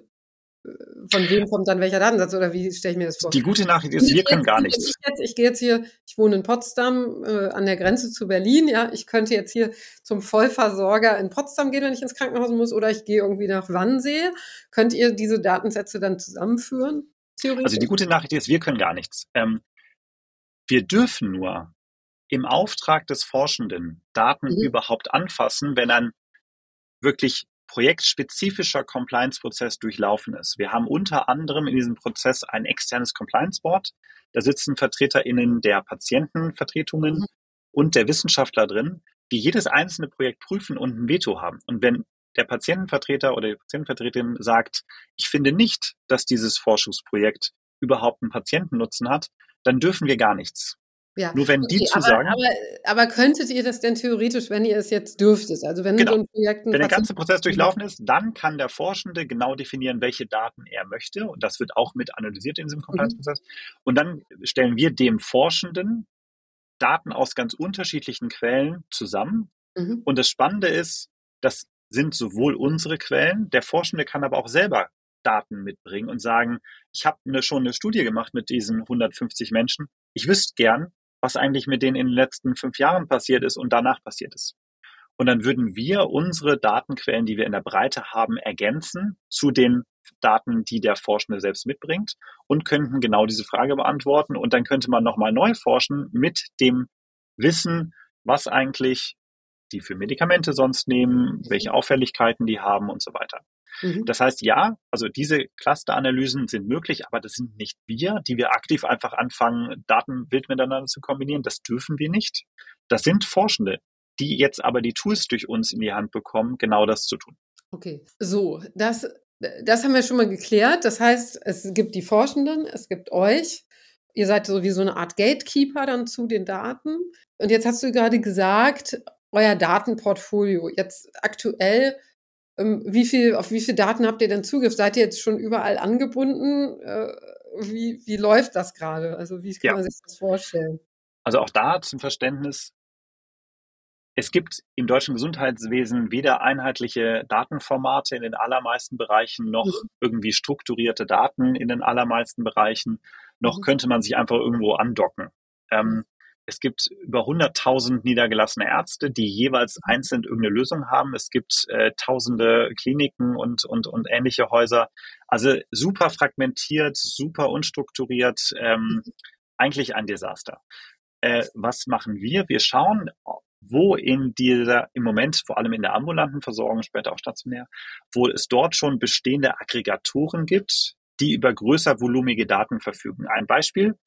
von wem kommt dann welcher Datensatz oder wie stelle ich mir das vor? Die gute Nachricht ist, wir können gar nichts. Ich, jetzt, ich gehe jetzt hier, ich wohne in Potsdam äh, an der Grenze zu Berlin, ja, ich könnte jetzt hier zum Vollversorger in Potsdam gehen, wenn ich ins Krankenhaus muss, oder ich gehe irgendwie nach Wannsee. Könnt ihr diese Datensätze dann zusammenführen, theoretisch? Also die gute Nachricht ist, wir können gar nichts. Ähm, wir dürfen nur im Auftrag des Forschenden Daten mhm. überhaupt anfassen, wenn ein wirklich projektspezifischer Compliance-Prozess durchlaufen ist. Wir haben unter anderem in diesem Prozess ein externes Compliance-Board. Da sitzen VertreterInnen der Patientenvertretungen mhm. und der Wissenschaftler drin, die jedes einzelne Projekt prüfen und ein Veto haben. Und wenn der Patientenvertreter oder die Patientenvertreterin sagt, ich finde nicht, dass dieses Forschungsprojekt überhaupt einen Patientennutzen hat, dann dürfen wir gar nichts. Ja. Nur wenn die okay, zusagen. Aber, aber, aber könntet ihr das denn theoretisch, wenn ihr es jetzt dürftet? Also wenn genau. so ein Projekt ein Wenn der ganze Prozess durchlaufen ist, dann kann der Forschende genau definieren, welche Daten er möchte. Und das wird auch mit analysiert in diesem Compliance-Prozess. Mhm. Und dann stellen wir dem Forschenden Daten aus ganz unterschiedlichen Quellen zusammen. Mhm. Und das Spannende ist, das sind sowohl unsere Quellen, der Forschende kann aber auch selber Daten mitbringen und sagen, ich habe eine, schon eine Studie gemacht mit diesen hundertfünfzig Menschen. Ich wüsste gern, was eigentlich mit denen in den letzten fünf Jahren passiert ist und danach passiert ist. Und dann würden wir unsere Datenquellen, die wir in der Breite haben, ergänzen zu den Daten, die der Forschende selbst mitbringt und könnten genau diese Frage beantworten. Und dann könnte man nochmal neu forschen mit dem Wissen, was eigentlich die für Medikamente sonst nehmen, welche Auffälligkeiten die haben und so weiter. Mhm. Das heißt, ja, also diese Clusteranalysen sind möglich, aber das sind nicht wir, die wir aktiv einfach anfangen, Daten wild miteinander zu kombinieren. Das dürfen wir nicht. Das sind Forschende, die jetzt aber die Tools durch uns in die Hand bekommen, genau das zu tun. Okay, so, das, das haben wir schon mal geklärt. Das heißt, es gibt die Forschenden, es gibt euch. Ihr seid so wie so eine Art Gatekeeper dann zu den Daten. Und jetzt hast du gerade gesagt, euer Datenportfolio. Jetzt aktuell, ähm, wie viel, auf wie viele Daten habt ihr denn Zugriff? Seid ihr jetzt schon überall angebunden? Äh, wie, wie läuft das gerade? Also wie kann ja. man sich das vorstellen? Also auch da zum Verständnis, es gibt im deutschen Gesundheitswesen weder einheitliche Datenformate in den allermeisten Bereichen, noch mhm. irgendwie strukturierte Daten in den allermeisten Bereichen, noch mhm. könnte man sich einfach irgendwo andocken. Ähm, es gibt über hunderttausend niedergelassene Ärzte, die jeweils einzeln irgendeine Lösung haben. Es gibt äh, tausende Kliniken und, und, und ähnliche Häuser. Also super fragmentiert, super unstrukturiert, ähm, mhm. eigentlich ein Desaster. Äh, was machen wir? Wir schauen, wo in dieser, im Moment, vor allem in der ambulanten Versorgung, später auch stationär, wo es dort schon bestehende Aggregatoren gibt, die über größer volumige Daten verfügen. Ein Beispiel,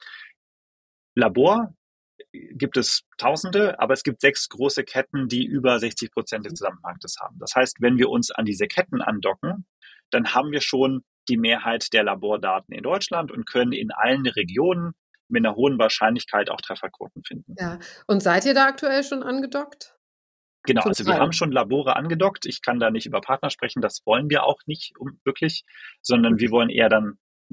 Labor gibt es Tausende, aber es gibt sechs große Ketten, die über sechzig Prozent des Gesamtmarktes haben. Das heißt, wenn wir uns an diese Ketten andocken, dann haben wir schon die Mehrheit der Labordaten in Deutschland und können in allen Regionen mit einer hohen Wahrscheinlichkeit auch Trefferquoten finden. Ja, und seid ihr da aktuell schon angedockt? Genau, also wir haben schon Labore angedockt. Ich kann da nicht über Partner sprechen, das wollen wir auch nicht um, wirklich, sondern wir wollen eher dann,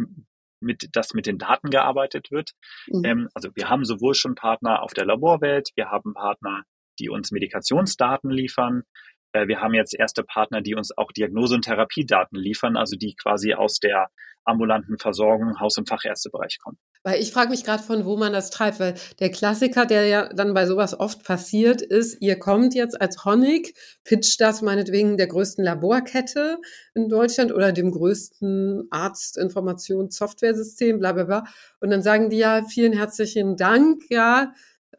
mit, dass mit den Daten gearbeitet wird. Mhm. Ähm, also wir haben sowohl schon Partner auf der Laborwelt, wir haben Partner, die uns Medikationsdaten liefern. Äh, wir haben jetzt erste Partner, die uns auch Diagnose- und Therapiedaten liefern, also die quasi aus der ambulanten Versorgung, Haus- und Fachärztebereich kommen. Weil ich frage mich gerade, von wo man das treibt, weil der Klassiker, der ja dann bei sowas oft passiert, ist, ihr kommt jetzt als Honig, pitcht das meinetwegen der größten Laborkette in Deutschland oder dem größten Arztinformationssoftwaresystem, bla bla bla. Und dann sagen die ja, vielen herzlichen Dank, ja,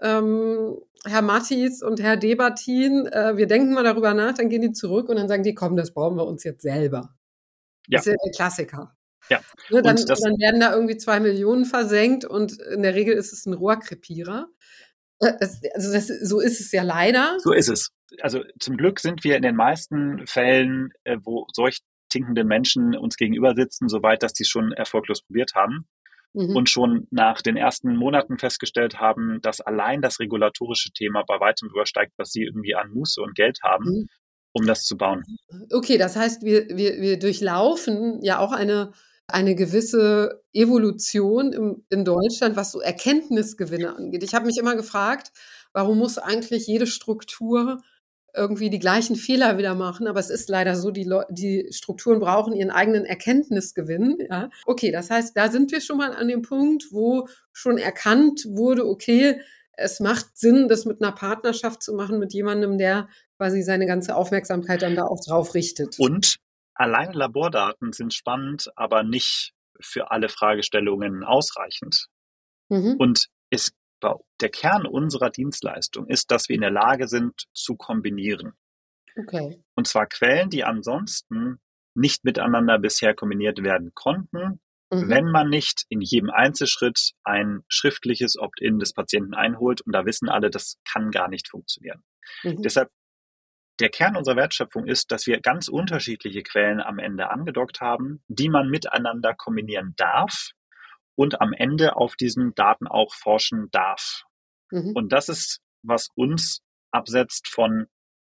ähm, Herr Mattis und Herr Debatin, äh, wir denken mal darüber nach, dann gehen die zurück und dann sagen die, komm, das bauen wir uns jetzt selber. Ja. Das ist ja der Klassiker. Ja. Ne, dann, das, dann werden da irgendwie zwei Millionen versenkt und in der Regel ist es ein Rohrkrepierer. Das, also das, so ist es ja leider. So ist es. Also zum Glück sind wir in den meisten Fällen, äh, wo solch tinkende Menschen uns gegenüber sitzen, so weit, dass die schon erfolglos probiert haben mhm. und schon nach den ersten Monaten festgestellt haben, dass allein das regulatorische Thema bei weitem übersteigt, was sie irgendwie an Muße und Geld haben, mhm. um das zu bauen. Okay, das heißt, wir, wir, wir durchlaufen ja auch eine eine gewisse Evolution im, in Deutschland, was so Erkenntnisgewinne angeht. Ich habe mich immer gefragt, warum muss eigentlich jede Struktur irgendwie die gleichen Fehler wieder machen? Aber es ist leider so, die, Le- die Strukturen brauchen ihren eigenen Erkenntnisgewinn. Ja? Okay, das heißt, da sind wir schon mal an dem Punkt, wo schon erkannt wurde, okay, es macht Sinn, das mit einer Partnerschaft zu machen, mit jemandem, der quasi seine ganze Aufmerksamkeit dann da auch drauf richtet. Und alleine Labordaten sind spannend, aber nicht für alle Fragestellungen ausreichend. Mhm. Und ist, der Kern unserer Dienstleistung ist, dass wir in der Lage sind, zu kombinieren. Okay. Und zwar Quellen, die ansonsten nicht miteinander bisher kombiniert werden konnten, mhm. wenn man nicht in jedem Einzelschritt ein schriftliches Opt-in des Patienten einholt. Und da wissen alle, das kann gar nicht funktionieren. Mhm. Deshalb der Kern unserer Wertschöpfung ist, dass wir ganz unterschiedliche Quellen am Ende angedockt haben, die man miteinander kombinieren darf und am Ende auf diesen Daten auch forschen darf. Mhm. Und das ist, was uns absetzt von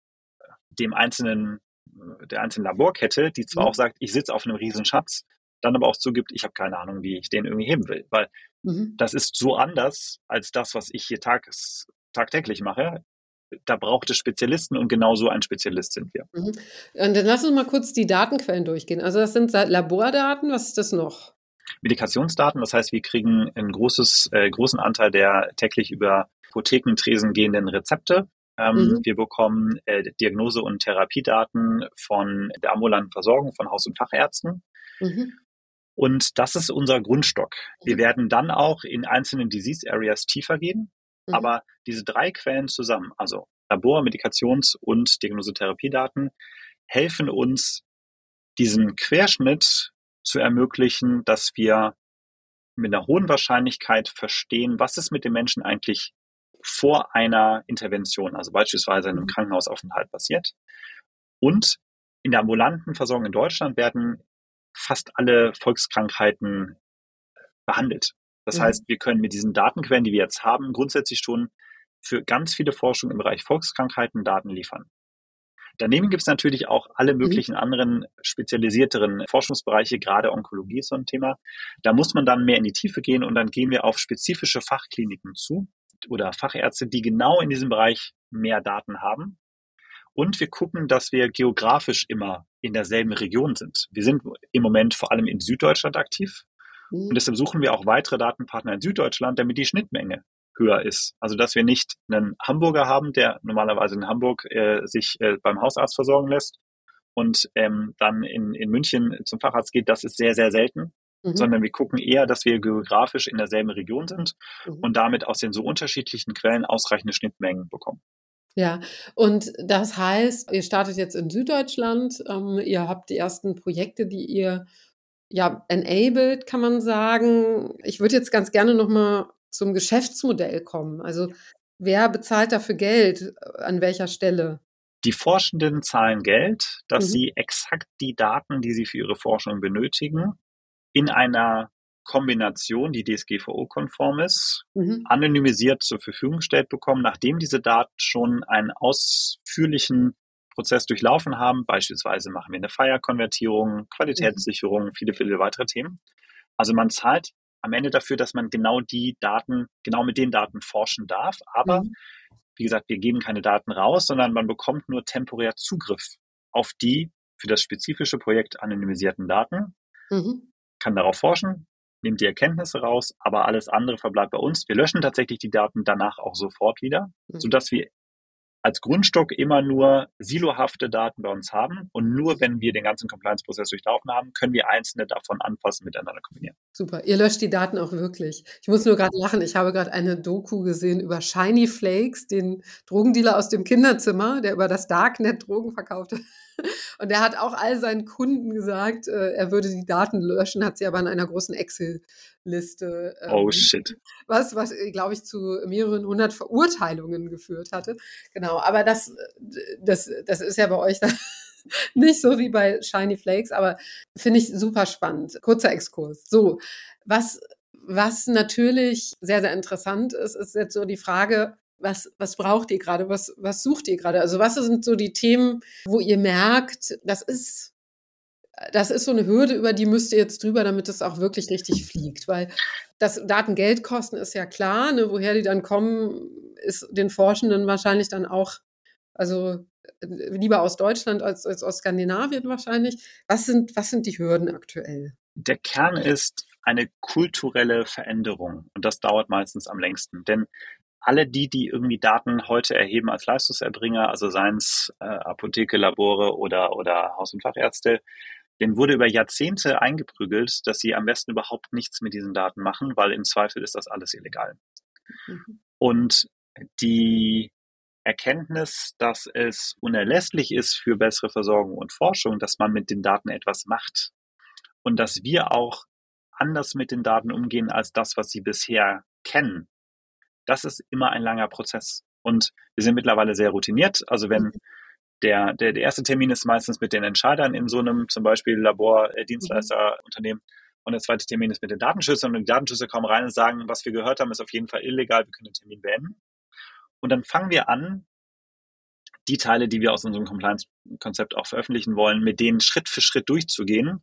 dem einzelnen, der einzelnen Laborkette, die zwar mhm. auch sagt, ich sitze auf einem Riesenschatz, dann aber auch zugibt, ich habe keine Ahnung, wie ich den irgendwie heben will. Weil mhm. das ist so anders als das, was ich hier tages, tagtäglich mache. Da braucht es Spezialisten und genau so ein Spezialist sind wir. Mhm. Und dann lass uns mal kurz die Datenquellen durchgehen. Also das sind Labordaten, was ist das noch? Medikationsdaten, das heißt, wir kriegen einen großes, äh, großen Anteil der täglich über Apothekentresen gehenden Rezepte. Ähm, mhm. Wir bekommen äh, Diagnose- und Therapiedaten von der ambulanten Versorgung von Haus- und Fachärzten. Mhm. Und das ist unser Grundstock. Mhm. Wir werden dann auch in einzelnen Disease Areas tiefer gehen. Mhm. Aber diese drei Quellen zusammen, also Labor-, Medikations- und Diagnose-Therapiedaten, helfen uns, diesen Querschnitt zu ermöglichen, dass wir mit einer hohen Wahrscheinlichkeit verstehen, was ist mit dem Menschen eigentlich vor einer Intervention, also beispielsweise in einem Krankenhausaufenthalt passiert. Und in der ambulanten Versorgung in Deutschland werden fast alle Volkskrankheiten behandelt. Das mhm. heißt, wir können mit diesen Datenquellen, die wir jetzt haben, grundsätzlich schon für ganz viele Forschung im Bereich Volkskrankheiten Daten liefern. Daneben gibt es natürlich auch alle möglichen mhm. anderen spezialisierteren Forschungsbereiche, gerade Onkologie ist so ein Thema. Da muss man dann mehr in die Tiefe gehen und dann gehen wir auf spezifische Fachkliniken zu oder Fachärzte, die genau in diesem Bereich mehr Daten haben. Und wir gucken, dass wir geografisch immer in derselben Region sind. Wir sind im Moment vor allem in Süddeutschland aktiv. Und deshalb suchen wir auch weitere Datenpartner in Süddeutschland, damit die Schnittmenge höher ist. Also dass wir nicht einen Hamburger haben, der normalerweise in Hamburg äh, sich äh, beim Hausarzt versorgen lässt und ähm, dann in, in München zum Facharzt geht. Das ist sehr, sehr selten. Mhm. Sondern wir gucken eher, dass wir geografisch in derselben Region sind mhm. und damit aus den so unterschiedlichen Quellen ausreichende Schnittmengen bekommen. Ja, und das heißt, ihr startet jetzt in Süddeutschland, ähm, ihr habt die ersten Projekte, die ihr ja enabled, kann man sagen. Ich würde jetzt ganz gerne nochmal zum Geschäftsmodell kommen. Also wer bezahlt dafür Geld, an welcher Stelle? Die Forschenden zahlen Geld, dass mhm. sie exakt die Daten, die sie für ihre Forschung benötigen, in einer Kombination, die D S G V O-konform ist, mhm. anonymisiert zur Verfügung gestellt bekommen, nachdem diese Daten schon einen ausführlichen Prozess durchlaufen haben. Beispielsweise machen wir eine F I A konvertierung Qualitätssicherung, mhm. viele, viele weitere Themen. Also man zahlt am Ende dafür, dass man genau die Daten, genau mit den Daten forschen darf. Aber mhm. wie gesagt, wir geben keine Daten raus, sondern man bekommt nur temporär Zugriff auf die für das spezifische Projekt anonymisierten Daten, mhm. kann darauf forschen, nimmt die Erkenntnisse raus, aber alles andere verbleibt bei uns. Wir löschen tatsächlich die Daten danach auch sofort wieder, mhm. sodass wir als Grundstock immer nur silohafte Daten bei uns haben und nur wenn wir den ganzen Compliance-Prozess durchlaufen haben, können wir einzelne davon anpassen, miteinander kombinieren. Super, ihr löscht die Daten auch wirklich. Ich muss nur gerade lachen, ich habe gerade eine Doku gesehen über Shiny Flakes, den Drogendealer aus dem Kinderzimmer, der über das Darknet Drogen verkaufte. Und der hat auch all seinen Kunden gesagt, er würde die Daten löschen, hat sie aber in einer großen Excel-Liste. Oh shit. Was, was glaube ich, zu mehreren hundert Verurteilungen geführt hatte. Genau, aber das, das, das ist ja bei euch da nicht so wie bei Shiny Flakes, aber finde ich super spannend. Kurzer Exkurs. So, was, was natürlich sehr, sehr interessant ist, ist jetzt so die Frage, Was, was braucht ihr gerade? Was, was sucht ihr gerade? Also was sind so die Themen, wo ihr merkt, das ist, das ist so eine Hürde, über die müsst ihr jetzt drüber, damit es auch wirklich richtig fliegt. Weil das Daten Geld kosten, ist ja klar. Ne? Woher die dann kommen, ist den Forschenden wahrscheinlich dann auch, also lieber aus Deutschland als, als aus Skandinavien wahrscheinlich. Was sind, was sind die Hürden aktuell? Der Kern ist eine kulturelle Veränderung. Und das dauert meistens am längsten. Denn alle die, die irgendwie Daten heute erheben als Leistungserbringer, also seien es äh, Apotheke, Labore oder, oder Haus- und Fachärzte, denen wurde über Jahrzehnte eingeprügelt, dass sie am besten überhaupt nichts mit diesen Daten machen, weil im Zweifel ist das alles illegal. Mhm. Und die Erkenntnis, dass es unerlässlich ist für bessere Versorgung und Forschung, dass man mit den Daten etwas macht und dass wir auch anders mit den Daten umgehen als das, was sie bisher kennen, das ist immer ein langer Prozess. Und wir sind mittlerweile sehr routiniert. Also wenn der, der, der erste Termin ist meistens mit den Entscheidern in so einem zum Beispiel Labor, äh, Dienstleisterunternehmen und der zweite Termin ist mit den Datenschützern und die Datenschützer kommen rein und sagen, was wir gehört haben, ist auf jeden Fall illegal, wir können den Termin beenden. Und dann fangen wir an, die Teile, die wir aus unserem Compliance-Konzept auch veröffentlichen wollen, mit denen Schritt für Schritt durchzugehen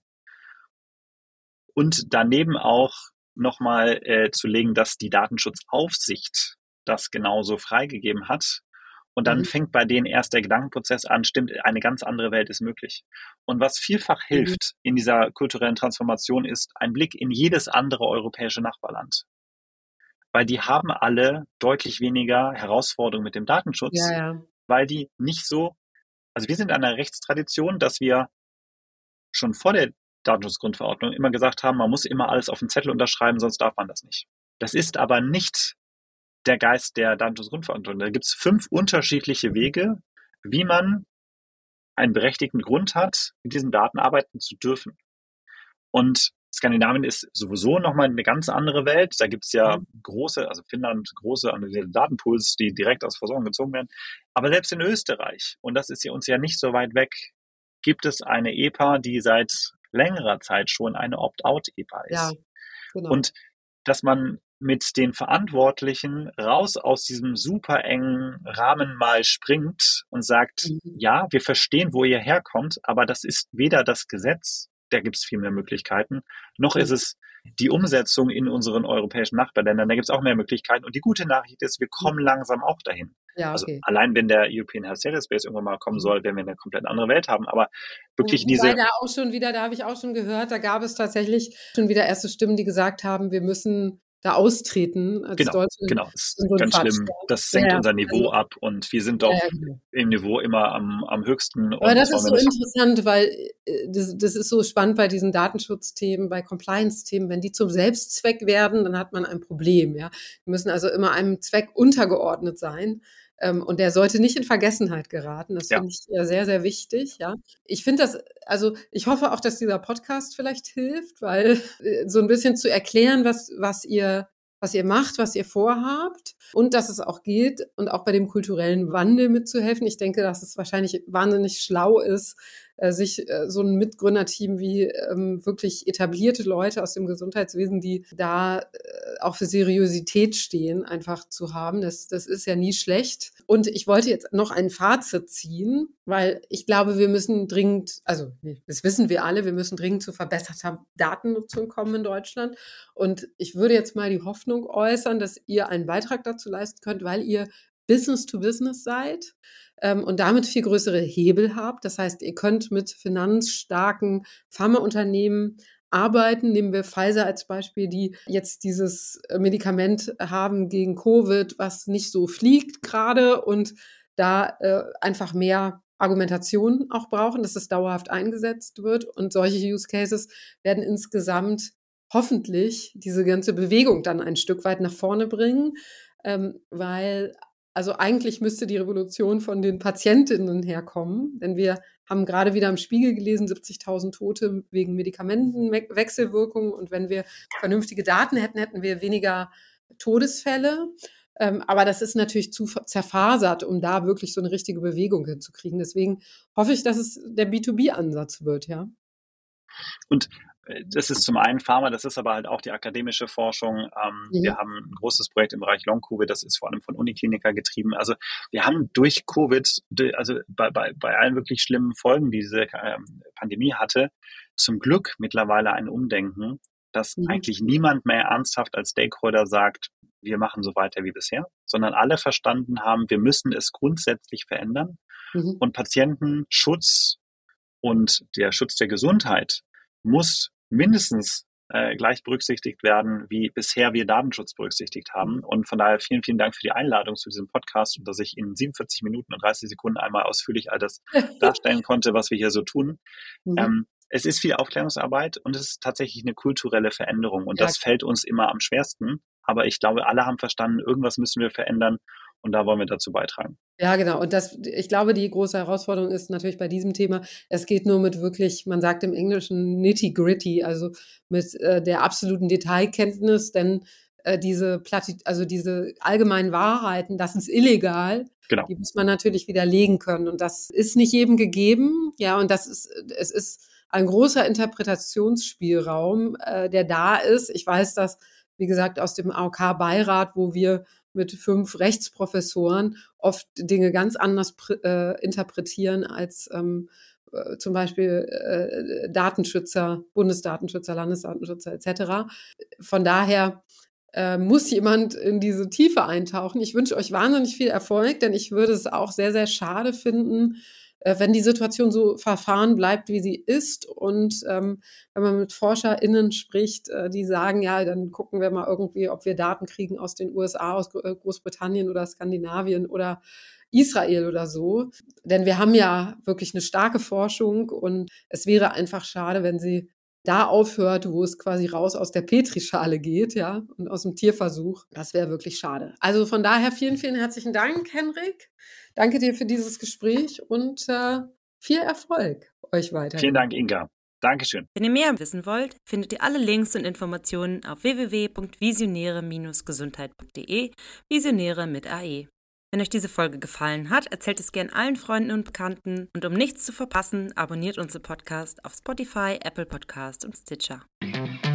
und daneben auch nochmal äh, zu legen, dass die Datenschutzaufsicht das genauso freigegeben hat. Und dann mhm. fängt bei denen erst der Gedankenprozess an, stimmt, eine ganz andere Welt ist möglich. Und was vielfach mhm. hilft in dieser kulturellen Transformation ist ein Blick in jedes andere europäische Nachbarland. Weil die haben alle deutlich weniger Herausforderungen mit dem Datenschutz, ja, ja. weil die nicht so, also wir sind in einer Rechtstradition, dass wir schon vor der Datenschutzgrundverordnung immer gesagt haben, man muss immer alles auf den Zettel unterschreiben, sonst darf man das nicht. Das ist aber nicht der Geist der Datenschutzgrundverordnung. Da gibt es fünf unterschiedliche Wege, wie man einen berechtigten Grund hat, mit diesen Daten arbeiten zu dürfen. Und Skandinavien ist sowieso nochmal eine ganz andere Welt. Da gibt es ja große, also Finnland, große analysierte Datenpools, die direkt aus Versorgung gezogen werden. Aber selbst in Österreich, und das ist ja uns ja nicht so weit weg, gibt es eine E P A, die seit längerer Zeit schon eine Opt-out-E P A ist. Ja, genau. Und dass man mit den Verantwortlichen raus aus diesem super engen Rahmen mal springt und sagt, mhm. ja, wir verstehen, wo ihr herkommt, aber das ist weder das Gesetz, da gibt es viel mehr Möglichkeiten, noch mhm. ist es die Umsetzung in unseren europäischen Nachbarländern, da gibt es auch mehr Möglichkeiten. Und die gute Nachricht ist, wir kommen mhm. langsam auch dahin. Ja, okay. Also allein wenn der European Health Data Space irgendwann mal kommen soll, werden wir eine komplett andere Welt haben. Aber wirklich Wobei diese... da auch schon wieder, da habe ich auch schon gehört, da gab es tatsächlich schon wieder erste Stimmen, die gesagt haben, wir müssen da austreten als genau, Deutschland. Genau, das ist so ganz schlimm. Das senkt ja, unser Niveau also, ab und wir sind doch ja, genau. im Niveau immer am, am höchsten. Aber und das ist so interessant, weil das, das ist so spannend bei diesen Datenschutzthemen, bei Compliance-Themen. Wenn die zum Selbstzweck werden, dann hat man ein Problem. Ja, wir müssen also immer einem Zweck untergeordnet sein. Und der sollte nicht in Vergessenheit geraten. Das ja. finde ich ja sehr, sehr wichtig. Ja, ich finde das, also ich hoffe auch, dass dieser Podcast vielleicht hilft, weil so ein bisschen zu erklären, was, was ihr, was ihr macht, was ihr vorhabt und dass es auch geht und auch bei dem kulturellen Wandel mitzuhelfen. Ich denke, dass es wahrscheinlich wahnsinnig schlau ist, sich so ein Mitgründerteam wie ähm, wirklich etablierte Leute aus dem Gesundheitswesen, die da äh, auch für Seriosität stehen, einfach zu haben. Das, das ist ja nie schlecht. Und ich wollte jetzt noch ein Fazit ziehen, weil ich glaube, wir müssen dringend, also das wissen wir alle, wir müssen dringend zu verbesserter Datennutzung kommen in Deutschland. Und ich würde jetzt mal die Hoffnung äußern, dass ihr einen Beitrag dazu leisten könnt, weil ihr Business to Business seid ähm, und damit viel größere Hebel habt. Das heißt, ihr könnt mit finanzstarken Pharmaunternehmen arbeiten. Nehmen wir Pfizer als Beispiel, die jetzt dieses Medikament haben gegen Covid, was nicht so fliegt gerade und da äh, einfach mehr Argumentation auch brauchen, dass es dauerhaft eingesetzt wird. Und solche Use Cases werden insgesamt hoffentlich diese ganze Bewegung dann ein Stück weit nach vorne bringen, ähm, weil also eigentlich müsste die Revolution von den Patientinnen herkommen, denn wir haben gerade wieder im Spiegel gelesen, siebzigtausend Tote wegen Medikamentenwechselwirkungen. Und wenn wir vernünftige Daten hätten, hätten wir weniger Todesfälle. Ähm, aber das ist natürlich zu zerfasert, um da wirklich so eine richtige Bewegung hinzukriegen. Deswegen hoffe ich, dass es der B zwei B-Ansatz wird, ja. Und das ist zum einen Pharma, das ist aber halt auch die akademische Forschung. Ähm, mhm. Wir haben ein großes Projekt im Bereich Long-Covid, das ist vor allem von Unikliniker getrieben. Also wir haben durch Covid, also bei, bei, bei allen wirklich schlimmen Folgen, die diese ähm, Pandemie hatte, zum Glück mittlerweile ein Umdenken, dass mhm. eigentlich niemand mehr ernsthaft als Stakeholder sagt, wir machen so weiter wie bisher, sondern alle verstanden haben, wir müssen es grundsätzlich verändern. Mhm. Und Patientenschutz und der Schutz der Gesundheit muss mindestens äh, gleich berücksichtigt werden, wie bisher wir Datenschutz berücksichtigt haben. Und von daher vielen, vielen Dank für die Einladung zu diesem Podcast und dass ich in siebenundvierzig Minuten und dreißig Sekunden einmal ausführlich all das darstellen konnte, was wir hier so tun. Mhm. Ähm, es ist viel Aufklärungsarbeit und es ist tatsächlich eine kulturelle Veränderung und ja, das fällt uns immer am schwersten. Aber ich glaube, alle haben verstanden, irgendwas müssen wir verändern und da wollen wir dazu beitragen. Ja, genau. Und das, ich glaube, die große Herausforderung ist natürlich bei diesem Thema, es geht nur mit wirklich, man sagt im Englischen nitty-gritty, also mit äh, der absoluten Detailkenntnis, denn äh, diese Plati- also diese allgemeinen Wahrheiten, das ist illegal, genau. Die muss man natürlich widerlegen können. Und das ist nicht jedem gegeben. Ja, und das ist, es ist ein großer Interpretationsspielraum, äh, der da ist. Ich weiß das, wie gesagt, aus dem A O K-Beirat, wo wir mit fünf Rechtsprofessoren oft Dinge ganz anders äh, interpretieren als ähm, äh, zum Beispiel äh, Datenschützer, Bundesdatenschützer, Landesdatenschützer et cetera. Von daher äh, muss jemand in diese Tiefe eintauchen. Ich wünsche euch wahnsinnig viel Erfolg, denn ich würde es auch sehr, sehr schade finden, wenn die Situation so verfahren bleibt, wie sie ist. Und ähm, wenn man mit ForscherInnen spricht, äh, die sagen, ja, dann gucken wir mal irgendwie, ob wir Daten kriegen aus den U S A, aus Großbritannien oder Skandinavien oder Israel oder so. Denn wir haben ja wirklich eine starke Forschung und es wäre einfach schade, wenn sie da aufhört, wo es quasi raus aus der Petrischale geht, ja, und aus dem Tierversuch. Das wäre wirklich schade. Also von daher vielen, vielen herzlichen Dank, Henrik. Danke dir für dieses Gespräch und äh, viel Erfolg euch weiter. Vielen Dank, Inga. Dankeschön. Wenn ihr mehr wissen wollt, findet ihr alle Links und Informationen auf w w w punkt visionäre Bindestrich gesundheit punkt d e, Visionäre mit A E. Wenn euch diese Folge gefallen hat, erzählt es gern allen Freunden und Bekannten und um nichts zu verpassen, abonniert unseren Podcast auf Spotify, Apple Podcast und Stitcher.